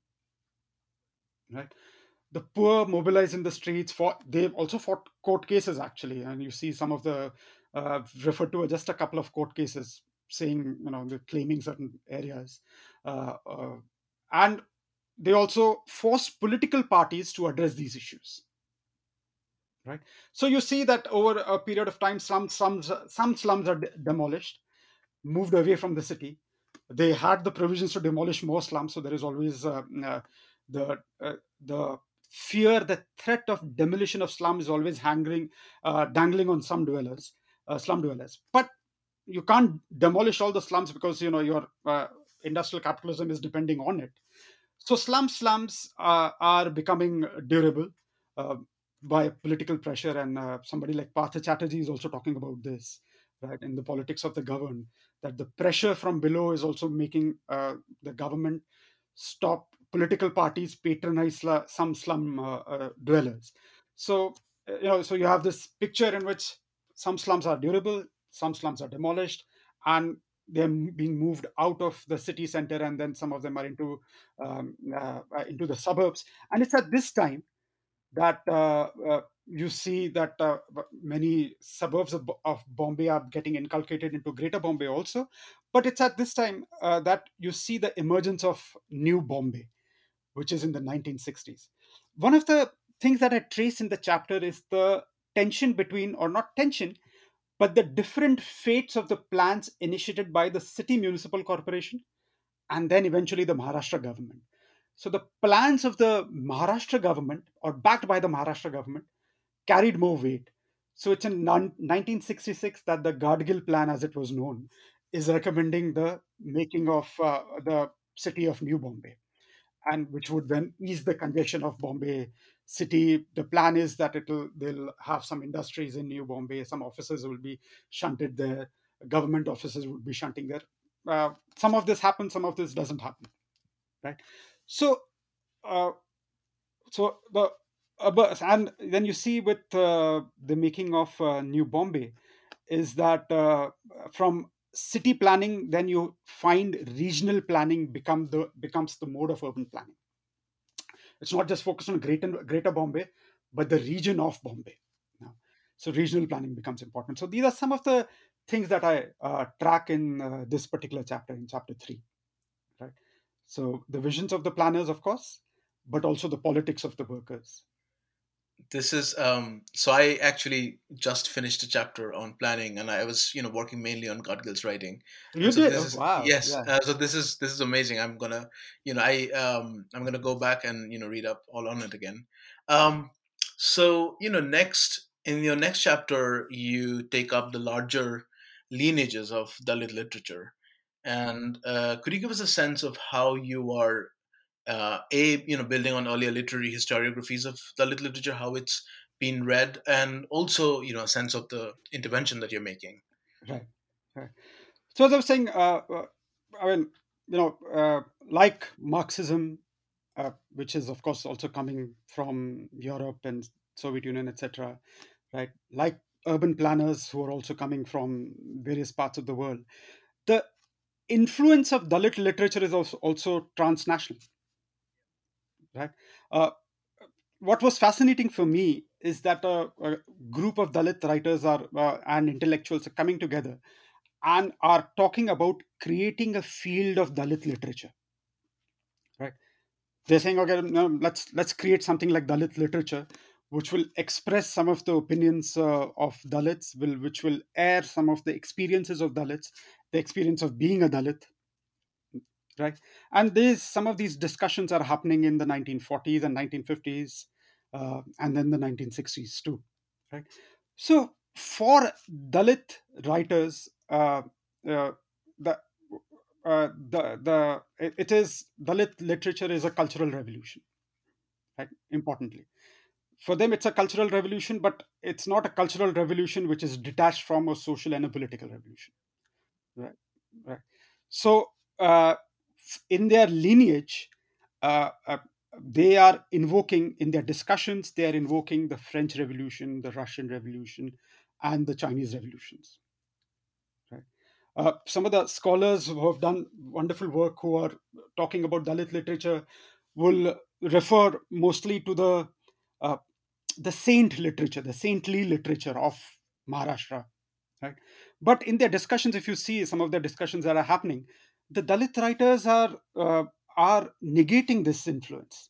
right? The poor mobilize in the streets, for they've also fought court cases actually, and you see some of the uh, referred to just a couple of court cases saying, you know, they're claiming certain areas, uh, uh, and they also force political parties to address these issues, right? So you see that over a period of time, some slums some slums are de- demolished, moved away from the city. they had the provisions to demolish more slums, so there is always uh, uh, the uh, the fear, the threat of demolition of slums is always hanging, uh, dangling on some dwellers, uh, slum dwellers. But you can't demolish all the slums because you know your uh, industrial capitalism is depending on it. So slum slums uh, are becoming durable uh, by political pressure, and uh, somebody like Partha Chatterjee is also talking about this, right, in the politics of the governed, that the pressure from below is also making uh, the government stop political parties patronize sla- some slum uh, uh, dwellers. So uh, you know, so you have this picture in which some slums are durable, some slums are demolished, and they're being moved out of the city center, and then some of them are into um, uh, uh, into the suburbs. And it's at this time that uh, uh, you see that uh, many suburbs of, Bo- of Bombay are getting inculcated into Greater Bombay also. But it's at this time uh, that you see the emergence of New Bombay, which is in the nineteen sixties. One of the things that I trace in the chapter is the tension between, or not tension, but the different fates of the plans initiated by the city municipal corporation and then eventually the Maharashtra government. So the plans of the Maharashtra government, or backed by the Maharashtra government, carried more weight. So it's in non- nineteen sixty-six that the Gadgil plan, as it was known, is recommending the making of uh, the city of New Bombay, and which would then ease the congestion of Bombay city. The plan is that it'll they'll have some industries in New Bombay, some offices will be shunted there, government offices would be shunting there. Uh, some of this happens, some of this doesn't happen, right? So, uh, so the uh, but- and then you see with uh, the making of uh, New Bombay is that uh, from city planning, then you find regional planning become the becomes the mode of urban planning. It's not just focused on greater greater Bombay, but the region of Bombay now. So regional planning becomes important. So these are some of the things that I uh, track in uh, this particular chapter, in chapter three, right? So the visions of the planners, of course, but also the politics of the workers. This is um so I actually just finished a chapter on planning, and I was, you know, working mainly on Godgill's writing. You And so did? this Oh, is, wow. yes, Yeah. uh, so this is this is amazing. I'm gonna, you know, I um I'm gonna go back and, you know, read up all on it again. um so, you know, next, in your next chapter, you take up the larger lineages of Dalit literature. And uh, could you give us a sense of how you are, uh, a, you know, building on earlier literary historiographies of Dalit literature, how it's been read, and also, you know, a sense of the intervention that you're making. Right. Right. So as I was saying, uh, uh, I mean, you know, uh, like Marxism, uh, which is of course also coming from Europe and Soviet Union, et cetera. Right? Like urban planners who are also coming from various parts of the world. The influence of Dalit literature is also, also transnational. Right? Uh, what was fascinating for me is that a, a group of Dalit writers are uh, and intellectuals are coming together and are talking about creating a field of Dalit literature. Right? They're saying, okay, no, let's let's create something like Dalit literature, which will express some of the opinions uh, of Dalits, will which will air some of the experiences of Dalits, the experience of being a Dalit, right? And these some of these discussions are happening in the nineteen forties and nineteen fifties, uh, and then the nineteen sixties too, right? So for Dalit writers, uh, uh, the uh, the the it it is Dalit literature is a cultural revolution, right? Importantly, for them it's a cultural revolution, but it's not a cultural revolution which is detached from a social and a political revolution, right? Right. So uh, in their lineage, uh, uh, they are invoking in their discussions, they are invoking the French Revolution, the Russian Revolution, and the Chinese revolutions, right? Uh, some of the scholars who have done wonderful work who are talking about Dalit literature will refer mostly to the uh, the saint literature, the saintly literature of Maharashtra, right? But in their discussions, if you see some of the discussions that are happening, the Dalit writers are uh, are negating this influence,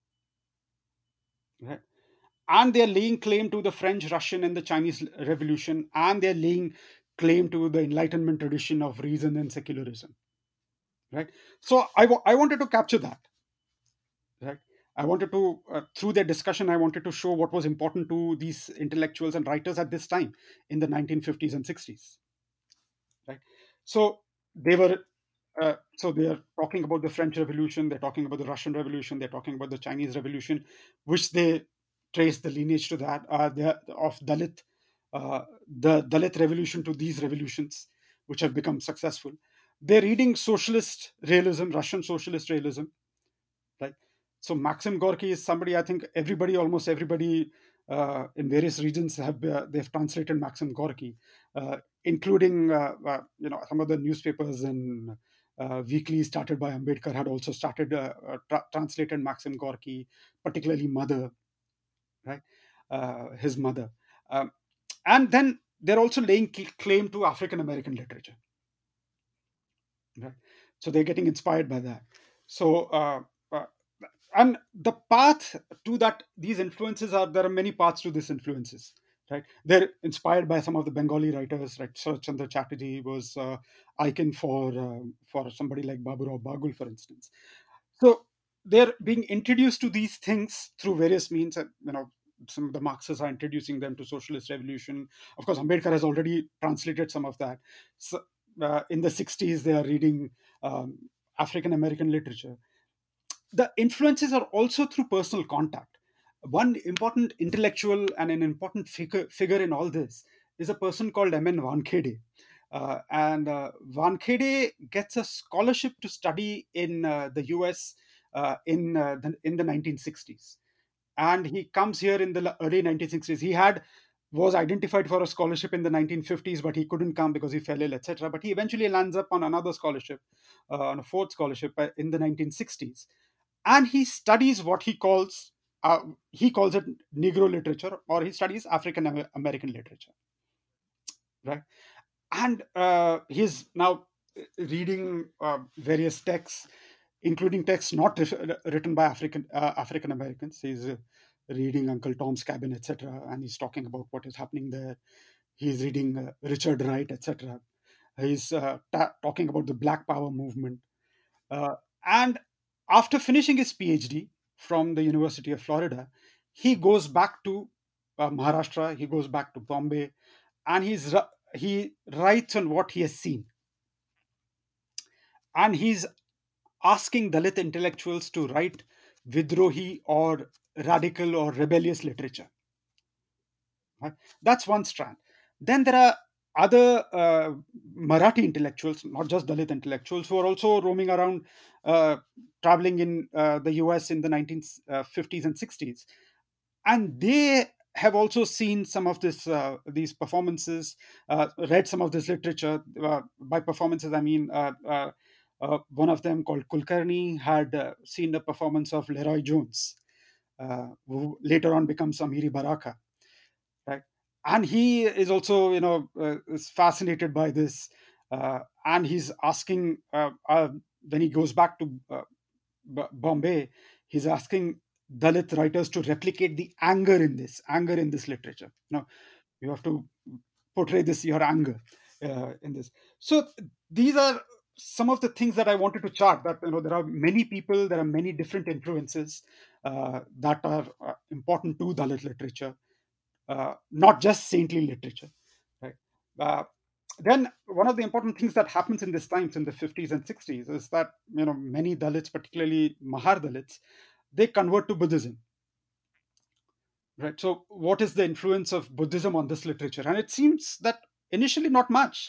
right? And they're laying claim to the French, Russian, and the Chinese Revolution, and they're laying claim to the Enlightenment tradition of reason and secularism. right? So I wa- I wanted to capture that, right? I wanted to, uh, through their discussion, I wanted to show what was important to these intellectuals and writers at this time in the nineteen fifties and sixties, right? So they were, uh, so they are talking about the French Revolution, they're talking about the Russian Revolution, they're talking about the Chinese Revolution, which they trace the lineage to that, uh, they are- of Dalit, uh, the Dalit revolution to these revolutions, which have become successful. They're reading socialist realism, Russian socialist realism, right? So Maxim Gorky is somebody, I think everybody, almost everybody, uh, in various regions have uh, they've translated Maxim Gorky, uh, including uh, uh, you know, some of the newspapers and uh, weeklies started by Ambedkar had also started uh, uh, tra- translated Maxim Gorky, particularly Mother, right? Uh, his mother, um, and then they're also laying cl- claim to African American literature, right? So they're getting inspired by that. So uh, uh, and the path to that, these influences are, there are many paths to these influences, right? They're inspired by some of the Bengali writers, right? Sir Chandra Chatterjee was uh, icon for uh, for somebody like Baburao Bagul, for instance. So they're being introduced to these things through various means. uh, You know, some of the Marxists are introducing them to socialist revolution. Of course, Ambedkar has already translated some of that. So, uh, in the sixties, they are reading um, African American literature. The influences are also through personal contact. One important intellectual and an important figure, figure in all this is a person called M N Wankhede. Uh, and uh, Wankhede gets a scholarship to study in uh, the U S uh, in, uh, the, in the nineteen sixties. And he comes here in the early nineteen sixties. He had was identified for a scholarship in the nineteen fifties, but he couldn't come because he fell ill, et cetera. But he eventually lands up on another scholarship, uh, on a fourth scholarship uh, in the nineteen sixties, and he studies what he calls uh, he calls it Negro literature, or he studies African Amer- American literature, right? And uh, he's now uh, reading uh, various texts, including texts not writ- written by African uh, African Americans. He's uh, reading Uncle Tom's Cabin, et cetera, and he's talking about what is happening there. He's reading uh, Richard Wright, et cetera. He's uh, ta- talking about the Black Power movement. Uh, and after finishing his PhD from the University of Florida, he goes back to uh, Maharashtra. He goes back to Bombay, and he's ri- he writes on what he has seen, and he's asking Dalit intellectuals to write Vidrohi or radical or rebellious literature. Right? That's one strand. Then there are other uh, Marathi intellectuals, not just Dalit intellectuals, who are also roaming around, uh, traveling in uh, the U S in the nineteen fifties and sixties, and they have also seen some of this uh, these performances, uh, read some of this literature. Uh, by performances, I mean uh, uh, uh, one of them called Kulkarni had uh, seen the performance of Leroy Jones, uh, who later on becomes Amiri Baraka, right? And he is also, you know, uh, is fascinated by this, uh, and he's asking uh, uh, when he goes back to uh, B- Bombay, he's asking Dalit writers to replicate the anger in this anger in this literature. You know, you have to portray this your anger uh, in this. So these are some of the things that I wanted to chart. That, you know, there are many people, there are many different influences uh, that are uh, important to Dalit literature, uh, not just saintly literature, right? Uh, then one of the important things that happens in these times in the fifties and sixties is that, you know, many Dalits, particularly Mahar Dalits, they convert to Buddhism, right? So what is the influence of Buddhism on this literature? And it seems that initially not much,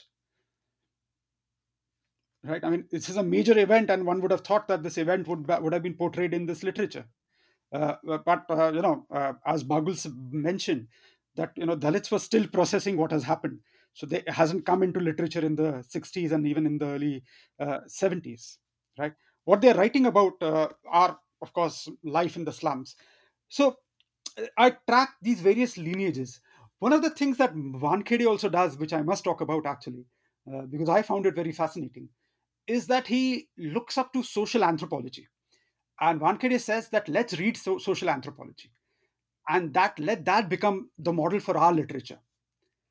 right? I mean, this is a major event, and one would have thought that this event would would have been portrayed in this literature. Uh, but uh, you know, uh, as Bagul mentioned, that, you know, Dalits were still processing what has happened, so they, it hasn't come into literature in the sixties and even in the early uh, seventies, right? What they're writing about uh, are, of course, life in the slums. So uh, I track these various lineages. One of the things that Wankhede also does, which I must talk about actually, uh, because I found it very fascinating, is that he looks up to social anthropology. And Wankhede says that let's read so- social anthropology, and that let that become the model for our literature,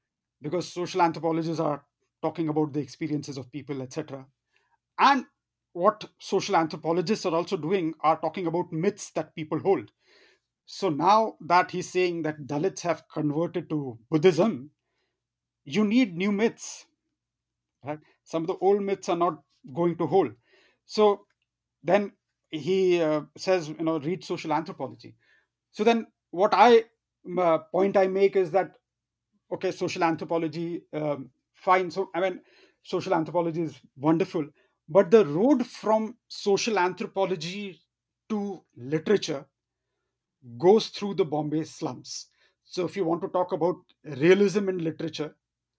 because social anthropologists are talking about the experiences of people, et cetera. And what social anthropologists are also doing are talking about myths that people hold. So now that he's saying that Dalits have converted to Buddhism, you need new myths, right? Some of the old myths are not going to hold. So then he uh, says, you know, read social anthropology. So then what I uh, point I make is that, okay, social anthropology, um, fine. So I mean, social anthropology is wonderful, but the road from social anthropology to literature goes through the Bombay slums. So if you want to talk about realism in literature,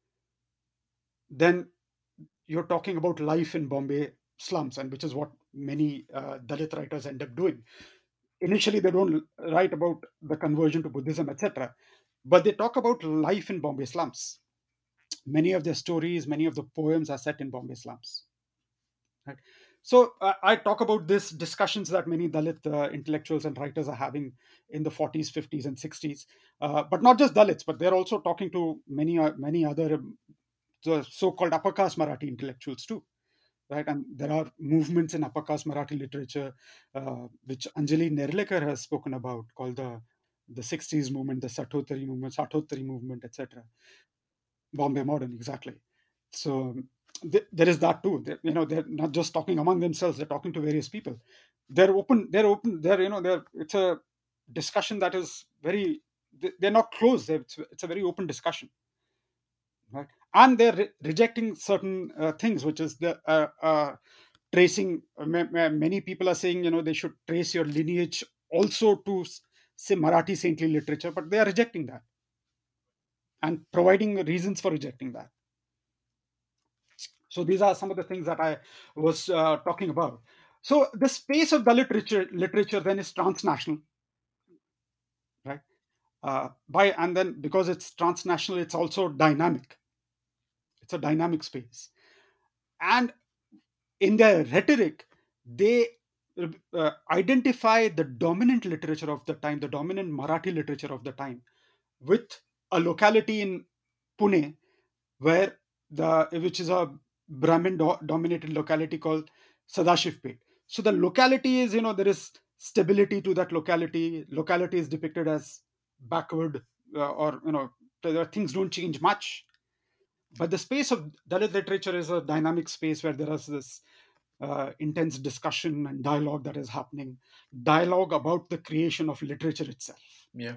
then you're talking about life in Bombay slums, and which is what many uh, Dalit writers end up doing. Initially, they don't write about the conversion to Buddhism, et cetera, but they talk about life in Bombay slums. Many of their stories, many of the poems are set in Bombay slums. Right? So uh, I talk about this discussions that many Dalit uh, intellectuals and writers are having in the forties, fifties, and sixties, uh, but not just Dalits, but they're also talking to many uh, many other um, the so-called upper caste Marathi intellectuals too, right? And there are movements in upper caste Marathi literature, uh, which Anjali Nerlekar has spoken about, called the the sixties movement, the Sathotari movement, Sathotari movement, et cetera. Bombay Modern, exactly. So th- there is that too. They, you know, they're not just talking among themselves; they're talking to various people. They're open. They're open. They're you know, they're it's a discussion that is very. they- They're not closed. They're- It's, it's a very open discussion, right? And they're re- rejecting certain uh, things, which is the uh, uh, tracing. uh, ma- ma- Many people are saying, you know, they should trace your lineage also to s- say Marathi saintly literature, but they are rejecting that and providing reasons for rejecting that. So these are some of the things that I was uh, talking about. So the space of Dalit literature, literature then is transnational, right? Uh, by and then because it's transnational, it's also dynamic. It's a dynamic space, and in their rhetoric, they uh, identify the dominant literature of the time, the dominant Marathi literature of the time, with a locality in Pune where the which is a Brahmin do- dominated locality called Sadashivpet. So the locality is, you know, there is stability to that locality. Locality is depicted as backward, uh, or you know, the, things don't change much. But the space of Dalit literature is a dynamic space where there is this uh, intense discussion and dialogue that is happening, dialogue about the creation of literature itself. Yeah.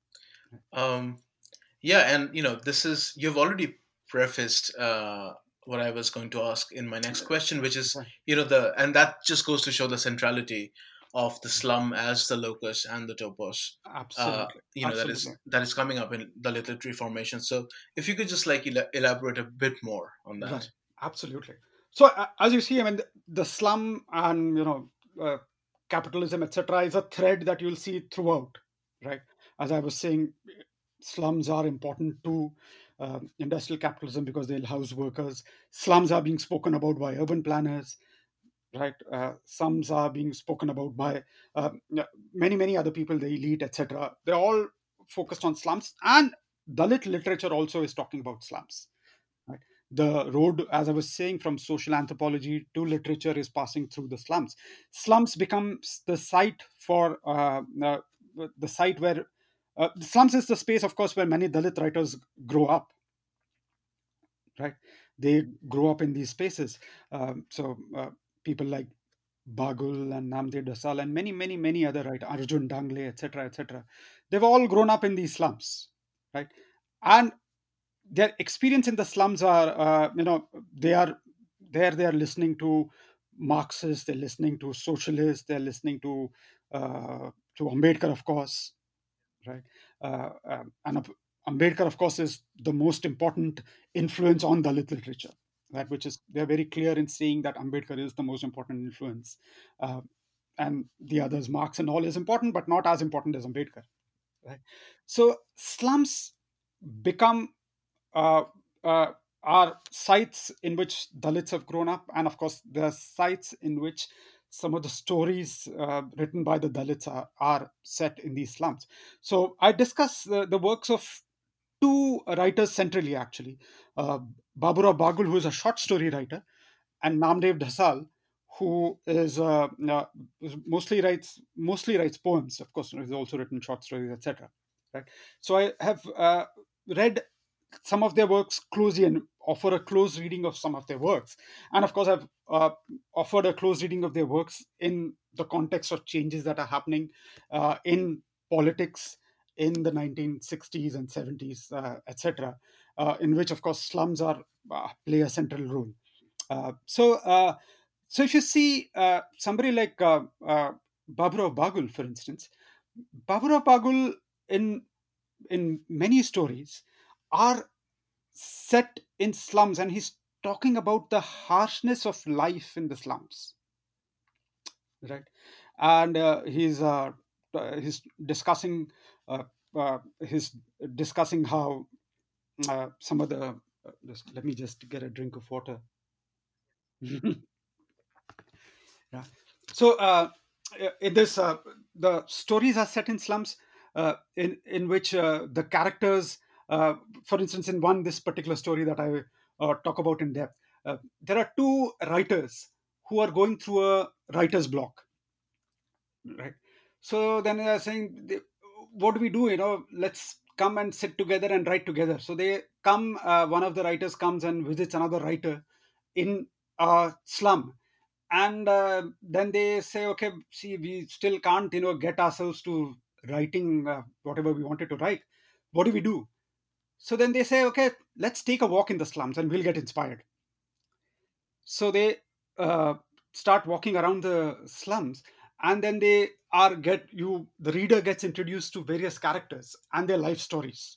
Um, yeah, and you know, this is you've already prefaced uh, what I was going to ask in my next question, which is Right. you know the and that just goes to show the centrality of the slum as the locus and the topos. Uh, Absolutely, you know that absolutely. is that is coming up in the literary formation. So if you could just like ela- elaborate a bit more on that. Right, absolutely. So uh, as you see, I mean, the, the slum and you know uh, capitalism, et cetera, is a thread that you'll see throughout. Right, as I was saying, slums are important to um, industrial capitalism because they'll house workers. Slums are being spoken about by urban planners. Right, uh, slums are being spoken about by uh, yeah, many many other people, the elite, et cetera. They're all focused on slums, and Dalit literature also is talking about slums. Right? The road, as I was saying, from social anthropology to literature is passing through the slums. Slums becomes the site for uh, uh, the site where uh, the slums is the space, of course, where many Dalit writers grow up. Right, they grow up in these spaces. Um, so uh, people like Bagul and Namdev Dasal and many, many, many other, right, Arjun Dangle, et cetera, et cetera. They've all grown up in these slums, right? And their experience in the slums are, uh, you know, they are there. They are listening to Marxists. They're listening to socialists. They're listening to uh, to Ambedkar, of course, right? Uh, um, and Ab- Ambedkar, of course, is the most important influence on Dalit literature, right? Which is they're very clear in saying that Ambedkar is the most important influence, uh, and the others, Marx and all, is important, but not as important as Ambedkar, right? So slums become uh, uh, are sites in which Dalits have grown up, and of course, there are sites in which some of the stories uh, written by the Dalits are, are set in these slums. So I discuss uh, the works of two writers centrally, actually. Uh, Baburao Bagul, who is a short story writer, and Namdev Dhasal, who is uh, uh, mostly writes mostly writes poems. Of course, he's also written short stories, et cetera. Right. So I have uh, read some of their works closely and offer a close reading of some of their works. And of course, I've uh, offered a close reading of their works in the context of changes that are happening uh, in politics in the nineteen sixties and seventies, uh, et cetera, uh, in which, of course, slums are uh, play a central role. Uh, so, uh, so if you see uh, somebody like uh, uh, Baburao Bagul, for instance, Baburao Bagul in in many stories are set in slums, and he's talking about the harshness of life in the slums, right? And uh, he's uh, uh, he's discussing uh, uh, he's discussing how uh, some of the uh, just, let me just get a drink of water. Yeah. So uh, in this, uh, the stories are set in slums, uh, in in which uh, the characters, uh, for instance, in one this particular story that I uh, talk about in depth, uh, there are two writers who are going through a writer's block, right? So then they are saying, they, what do we do? You know, let's come and sit together and write together. So they come. Uh, one of the writers comes and visits another writer in a slum, and uh, then they say, okay, see, we still can't, you know, get ourselves to writing uh, whatever we wanted to write. What do we do? So then they say, okay, let's take a walk in the slums and we'll get inspired. So they uh, start walking around the slums, and then they are get you the reader gets introduced to various characters and their life stories,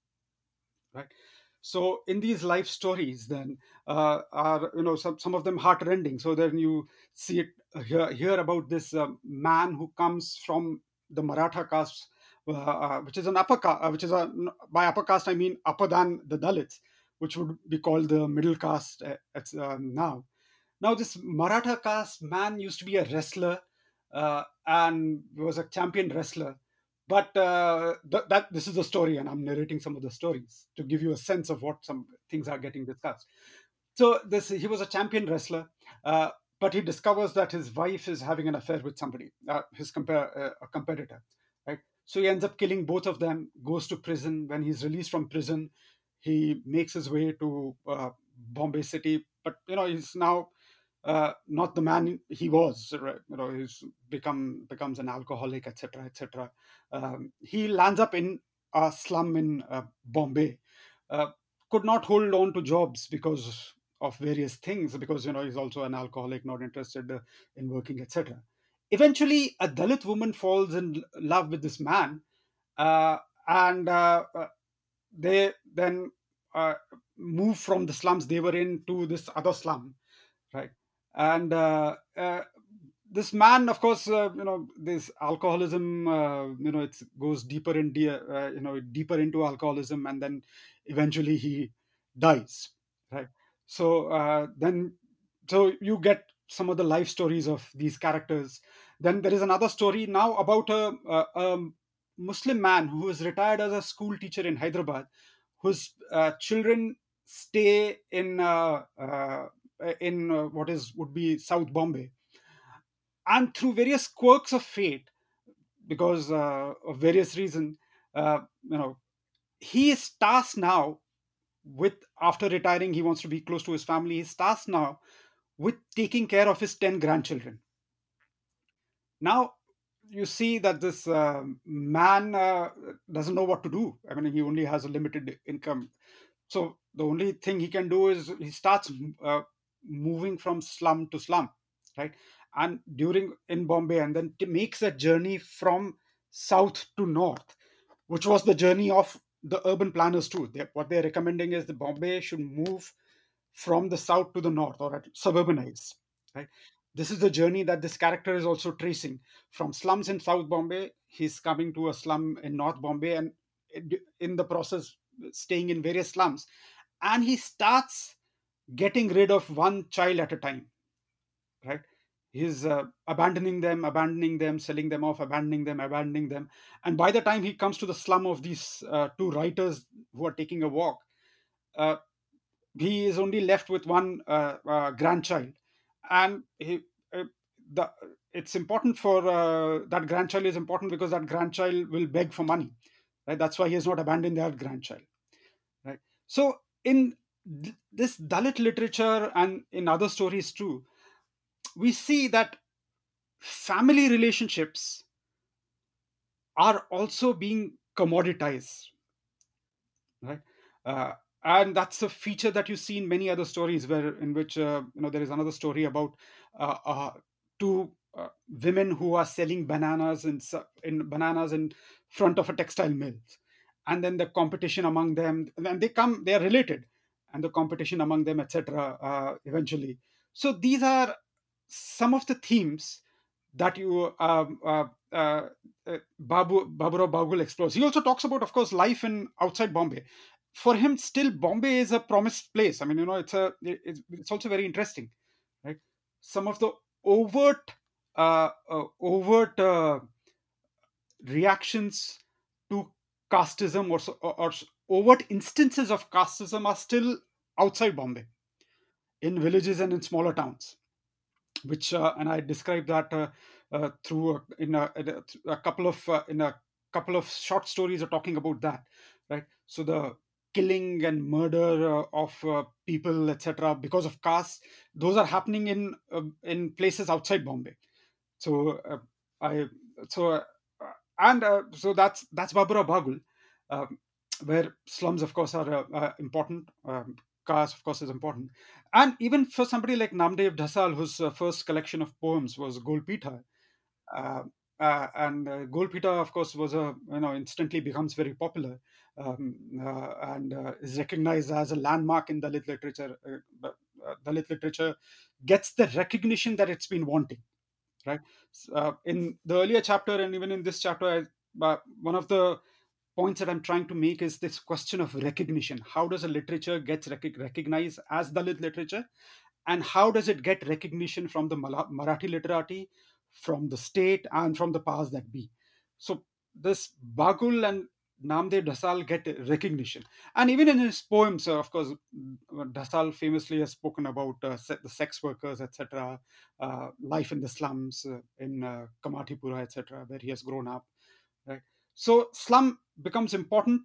right? So in these life stories then uh, are, you know, some, some of them heartrending. So then you see it, uh, hear, hear about this uh, man who comes from the Maratha caste, uh, uh, which is an upper caste, uh, which is a, by upper caste I mean upper than the Dalits, which would be called the middle caste uh, it's, uh, now. Now, this Maratha caste man used to be a wrestler uh, and was a champion wrestler. But uh, th- that this is the story, and I'm narrating some of the stories to give you a sense of what some things are getting discussed. So this he was a champion wrestler, uh, but he discovers that his wife is having an affair with somebody, uh, his compare uh, a competitor, right? So he ends up killing both of them. Goes to prison. When he's released from prison, he makes his way to uh, Bombay city, but you know he's now uh, not the man he was. Right? You know, he's become becomes an alcoholic, et cetera, et cetera. Um, he lands up in a slum in uh, Bombay. Uh, could not hold on to jobs because of various things, because you know he's also an alcoholic, not interested uh, in working, et cetera. Eventually, a Dalit woman falls in love with this man, uh, and uh, uh, they then uh, move from the slums they were in to this other slum, right? And uh, uh, this man, of course, uh, you know, this alcoholism, uh, you know, it goes deeper in de- uh, you know deeper into alcoholism, and then eventually he dies, right? So uh, then so you get some of the life stories of these characters. Then there is another story now about a, a, a Muslim man who is retired as a school teacher in Hyderabad, whose uh, children stay in uh, uh, in uh, what is would be South Bombay, and through various quirks of fate, because uh, of various reasons, uh, you know, he is tasked now with, after retiring, he wants to be close to his family. He's tasked now with taking care of his ten grandchildren. Now you see that this uh, man uh, doesn't know what to do. I mean, he only has a limited income. So the only thing he can do is he starts uh, moving from slum to slum, right? And during in Bombay, and then t- makes a journey from south to north, which was the journey of the urban planners too. They, what they're recommending is the Bombay should move from the south to the north, or at suburbanize, right? This is the journey that this character is also tracing. From slums in South Bombay, he's coming to a slum in North Bombay, and in the process staying in various slums, and he starts getting rid of one child at a time, right? He's uh, abandoning them abandoning them selling them off, abandoning them abandoning them and by the time he comes to the slum of these uh, two writers who are taking a walk, uh, he is only left with one uh, uh, grandchild. And he the it's important for uh, that grandchild is important because that grandchild will beg for money, right? That's why he has not abandoned that grandchild, right? So in th- this Dalit literature and in other stories too, we see that family relationships are also being commoditized, right? uh, and that's a feature that you see in many other stories where in which uh, you know there is another story about uh, uh, two uh, women who are selling bananas in, s- in bananas in front of a textile mill, and then the competition among them, and then they come they are related, and the competition among them, etc., uh, eventually. So these are some of the themes that you um, uh, uh, uh, Babu Baburao Bagul explores. He also talks about, of course, life in outside Bombay. For him, still Bombay is a promised place. I mean, you know, it's a it- it's, it's also very interesting, right? Some of the overt uh, uh, overt uh, reactions to casteism or, so- or, or overt instances of casteism are still outside Bombay, in villages and in smaller towns, which uh, and I described that uh, uh, through a, in a, in a, a couple of uh, in a couple of short stories are talking about that, right? So the killing and murder uh, of uh, people, etc., because of caste, those are happening in uh, in places outside Bombay. So uh, I so uh, and uh, so that's that's Babura Bagul, um, where slums, of course, are uh, uh, important. Um, caste, of course, is important, and even for somebody like Namdev Dhasal, whose uh, first collection of poems was Golpita, uh, uh, and uh, Golpita, of course, was a you know instantly becomes very popular, um, uh, and uh, is recognized as a landmark in Dalit literature. Uh, but, uh, Dalit literature gets the recognition that it's been wanting, right? S- Uh, in the earlier chapter and even in this chapter, I, but one of the points that I'm trying to make is this question of recognition. How does a literature get rec- recognized as Dalit literature, and how does it get recognition from the Mala- Marathi literati, from the state, and from the powers that be? So this Bagul and Namdev Dhasal get recognition, and even in his poems, uh, of course, Dhasal famously has spoken about uh, se- the sex workers, et cetera, uh, life in the slums uh, in uh, Kamathipura, et cetera, where he has grown up. Right. So slum becomes important,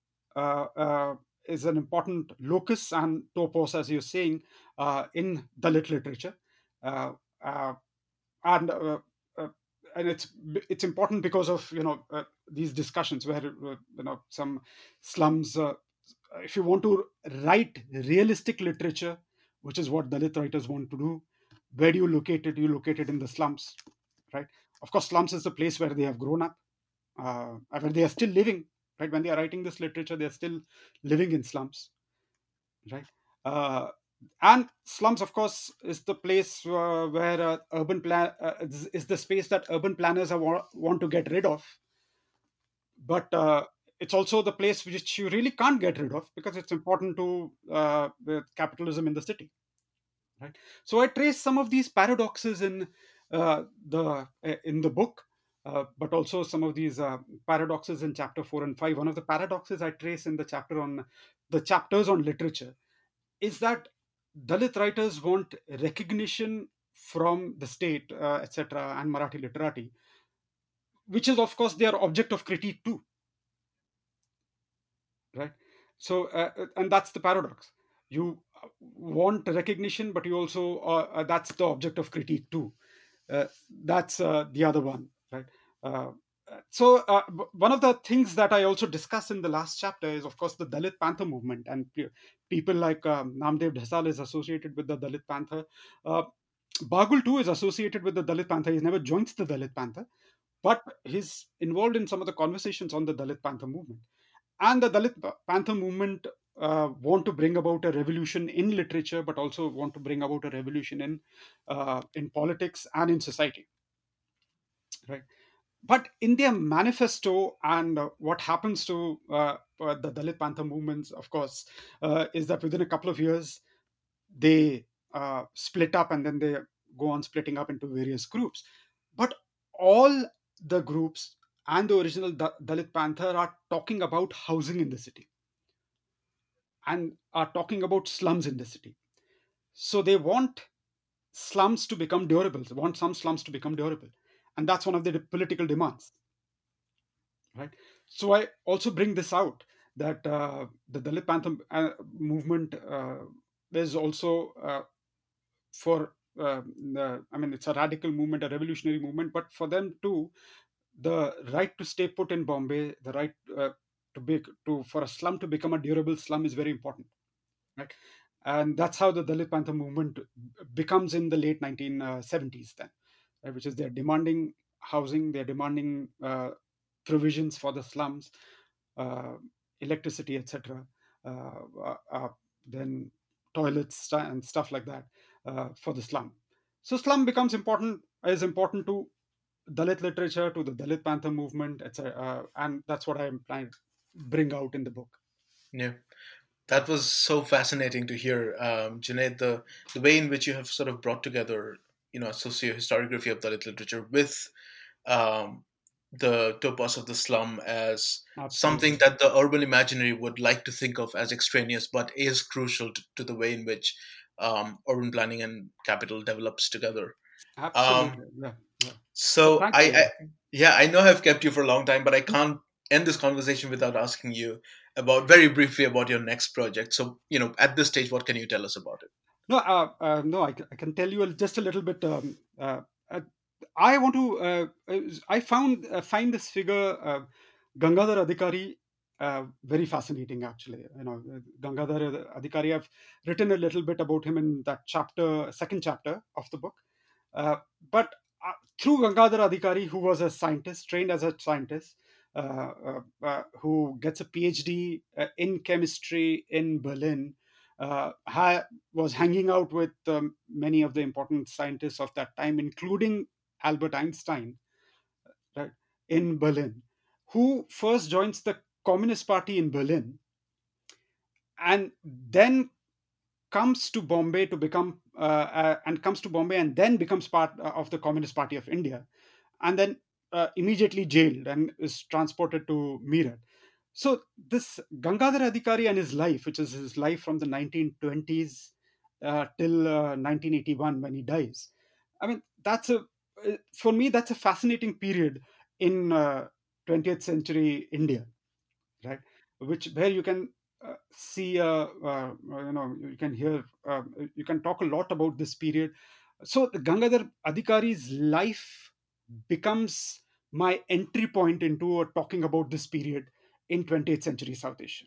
uh, uh, is an important locus and topos, as you're saying, uh, in Dalit literature, uh, uh, and uh, uh, and it's it's important because of you know uh, these discussions where uh, you know some slums. Uh, if you want to write realistic literature, which is what Dalit writers want to do, where do you locate it? You locate it in the slums, right? Of course, slums is the place where they have grown up, uh, where they are still living, right? When they are writing this literature, they are still living in slums, right? Uh, and slums, of course, is the place uh, where uh, urban plan uh, is, is the space that urban planners are, wa- want to get rid of, but uh, it's also the place which you really can't get rid of because it's important to uh, the capitalism in the city, right? So I trace some of these paradoxes in uh, the uh, in the book, uh, but also some of these uh, paradoxes in chapter four and five. One of the paradoxes I trace in the chapter on the chapters on literature is that Dalit writers want recognition from the state, uh, et cetera, and Marathi literati, which is, of course, their object of critique too, right? So, uh, uh, and that's the paradox. You uh, want recognition, but you also, uh, uh, that's the object of critique too. Uh, that's uh, the other one, right? Uh, uh, so, uh, b- one of the things that I also discuss in the last chapter is, of course, the Dalit Panther movement, and pe- people like um, Namdev Dhasal is associated with the Dalit Panther. Uh, Bagul too is associated with the Dalit Panther. He's never joined the Dalit Panther, but he's involved in some of the conversations on the Dalit Panther movement. And the Dalit Panther movement uh, want to bring about a revolution in literature, but also want to bring about a revolution in uh, in politics and in society, right? But in their manifesto and uh, what happens to uh, uh, the Dalit Panther movements, of course, uh, is that within a couple of years they uh, split up, and then they go on splitting up into various groups. But all the groups and the original Da- Dalit Panther are talking about housing in the city and are talking about slums in the city. So they want slums to become durable. They want some slums to become durable, and that's one of the political demands, right? So I also bring this out that uh, the Dalit Panther uh, movement uh, is also uh, for uh, the, I mean, it's a radical movement, a revolutionary movement, but for them too, the right to stay put in Bombay, the right uh, to be to for a slum to become a durable slum is very important, right? And that's how the Dalit Panther movement becomes in the late nineteen seventies, then, right? Which is they're demanding housing, they're demanding uh, provisions for the slums, uh, electricity, et cetera. Uh, uh, uh, then toilets stu- and stuff like that uh, for the slum. So slum becomes important, is important to Dalit literature, to the Dalit Panther movement, et cetera. Uh, and that's what I'm trying to bring out in the book. Yeah. That was so fascinating to hear, um, Junaid, the, the way in which you have sort of brought together, you know, socio-historiography of Dalit literature with um, the topos of the slum as something Absolutely. that the urban imaginary would like to think of as extraneous, but is crucial to, to the way in which um, urban planning and capital develops together. Um, Absolutely. Yeah. Yeah. So so thank I, I, you. yeah, I know I've kept you for a long time, but I can't end this conversation without asking you about very briefly about your next project. So, you know, at this stage, what can you tell us about it? No, uh, uh, no, I, ca- I can tell you a- just a little bit. Um, uh, uh, I want to. Uh, uh, I found uh, find this figure uh, Gangadhar Adhikari uh, very fascinating. Actually, you know, uh, Gangadhar Adhikari. I've written a little bit about him in that chapter, second chapter of the book. Uh, but uh, through Gangadhar Adhikari, who was a scientist, trained as a scientist, uh, uh, uh, who gets a PhD uh, in chemistry in Berlin, uh, ha- was hanging out with um, many of the important scientists of that time, including Albert Einstein, right, in Berlin, who first joins the Communist Party in Berlin and then comes to Bombay to become uh, uh, and comes to Bombay and then becomes part uh, of the Communist Party of India, and then uh, immediately jailed and is transported to Meerut. So this Gangadhar Adhikari and his life, which is his life from the nineteen twenties uh, till uh, nineteen eighty-one when he dies. I mean, that's a uh, for me that's a fascinating period in uh, twentieth century India, right? Which where you can uh, see uh, uh, you know you can hear uh, you can talk a lot about this period. So the Gangadhar Adhikari's life becomes my entry point into uh, talking about this period in twentieth century South Asia.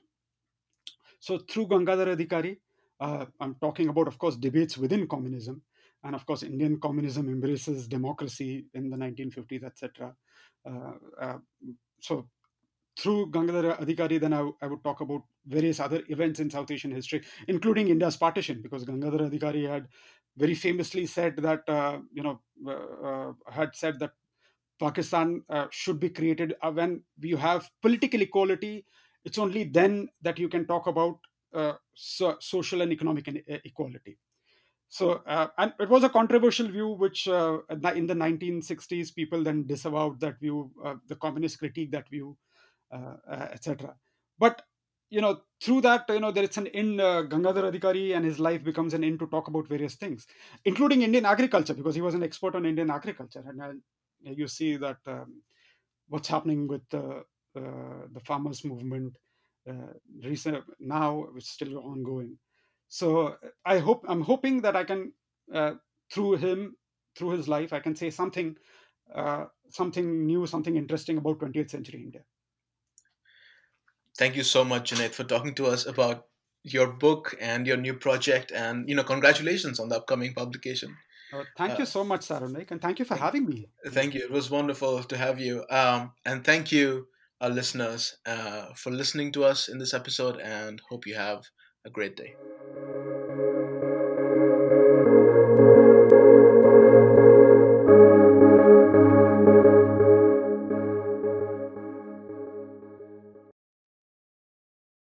So through Gangadhar Adhikari, uh, I'm talking about, of course, debates within communism, and of course, Indian communism embraces democracy in the nineteen fifties, et cetera. Uh, uh, so through Gangadhar Adhikari, then I, I would talk about various other events in South Asian history, including India's partition, because Gangadhar Adhikari had very famously said that, uh, you know, uh, uh, had said that Pakistan uh, should be created uh, when you have political equality. It's only then that you can talk about uh, so, social and economic in- uh, equality. So, uh, and it was a controversial view, which uh, in the nineteen sixties, people then disavowed that view, uh, the communist critique that view, uh, uh, et cetera. But you know, through that, you know, there is an in uh, Gangadhar Adhikari and his life becomes an in to talk about various things, including Indian agriculture, because he was an expert on Indian agriculture, and uh, you see that um, what's happening with the uh, the farmers movement uh, recent now, it's still ongoing. So I hope I'm hoping that I can uh, through him, through his life, I can say something uh, something new, something interesting about twentieth century India. Thank you so much, Junaid, for talking to us about your book and your new project, and you know, congratulations on the upcoming publication. Uh, thank you Uh, so much, Saronik, and thank you for thank, having me. thank you. It was wonderful to have you, um, and thank you, our listeners, uh, for listening to us in this episode. And hope you have a great day.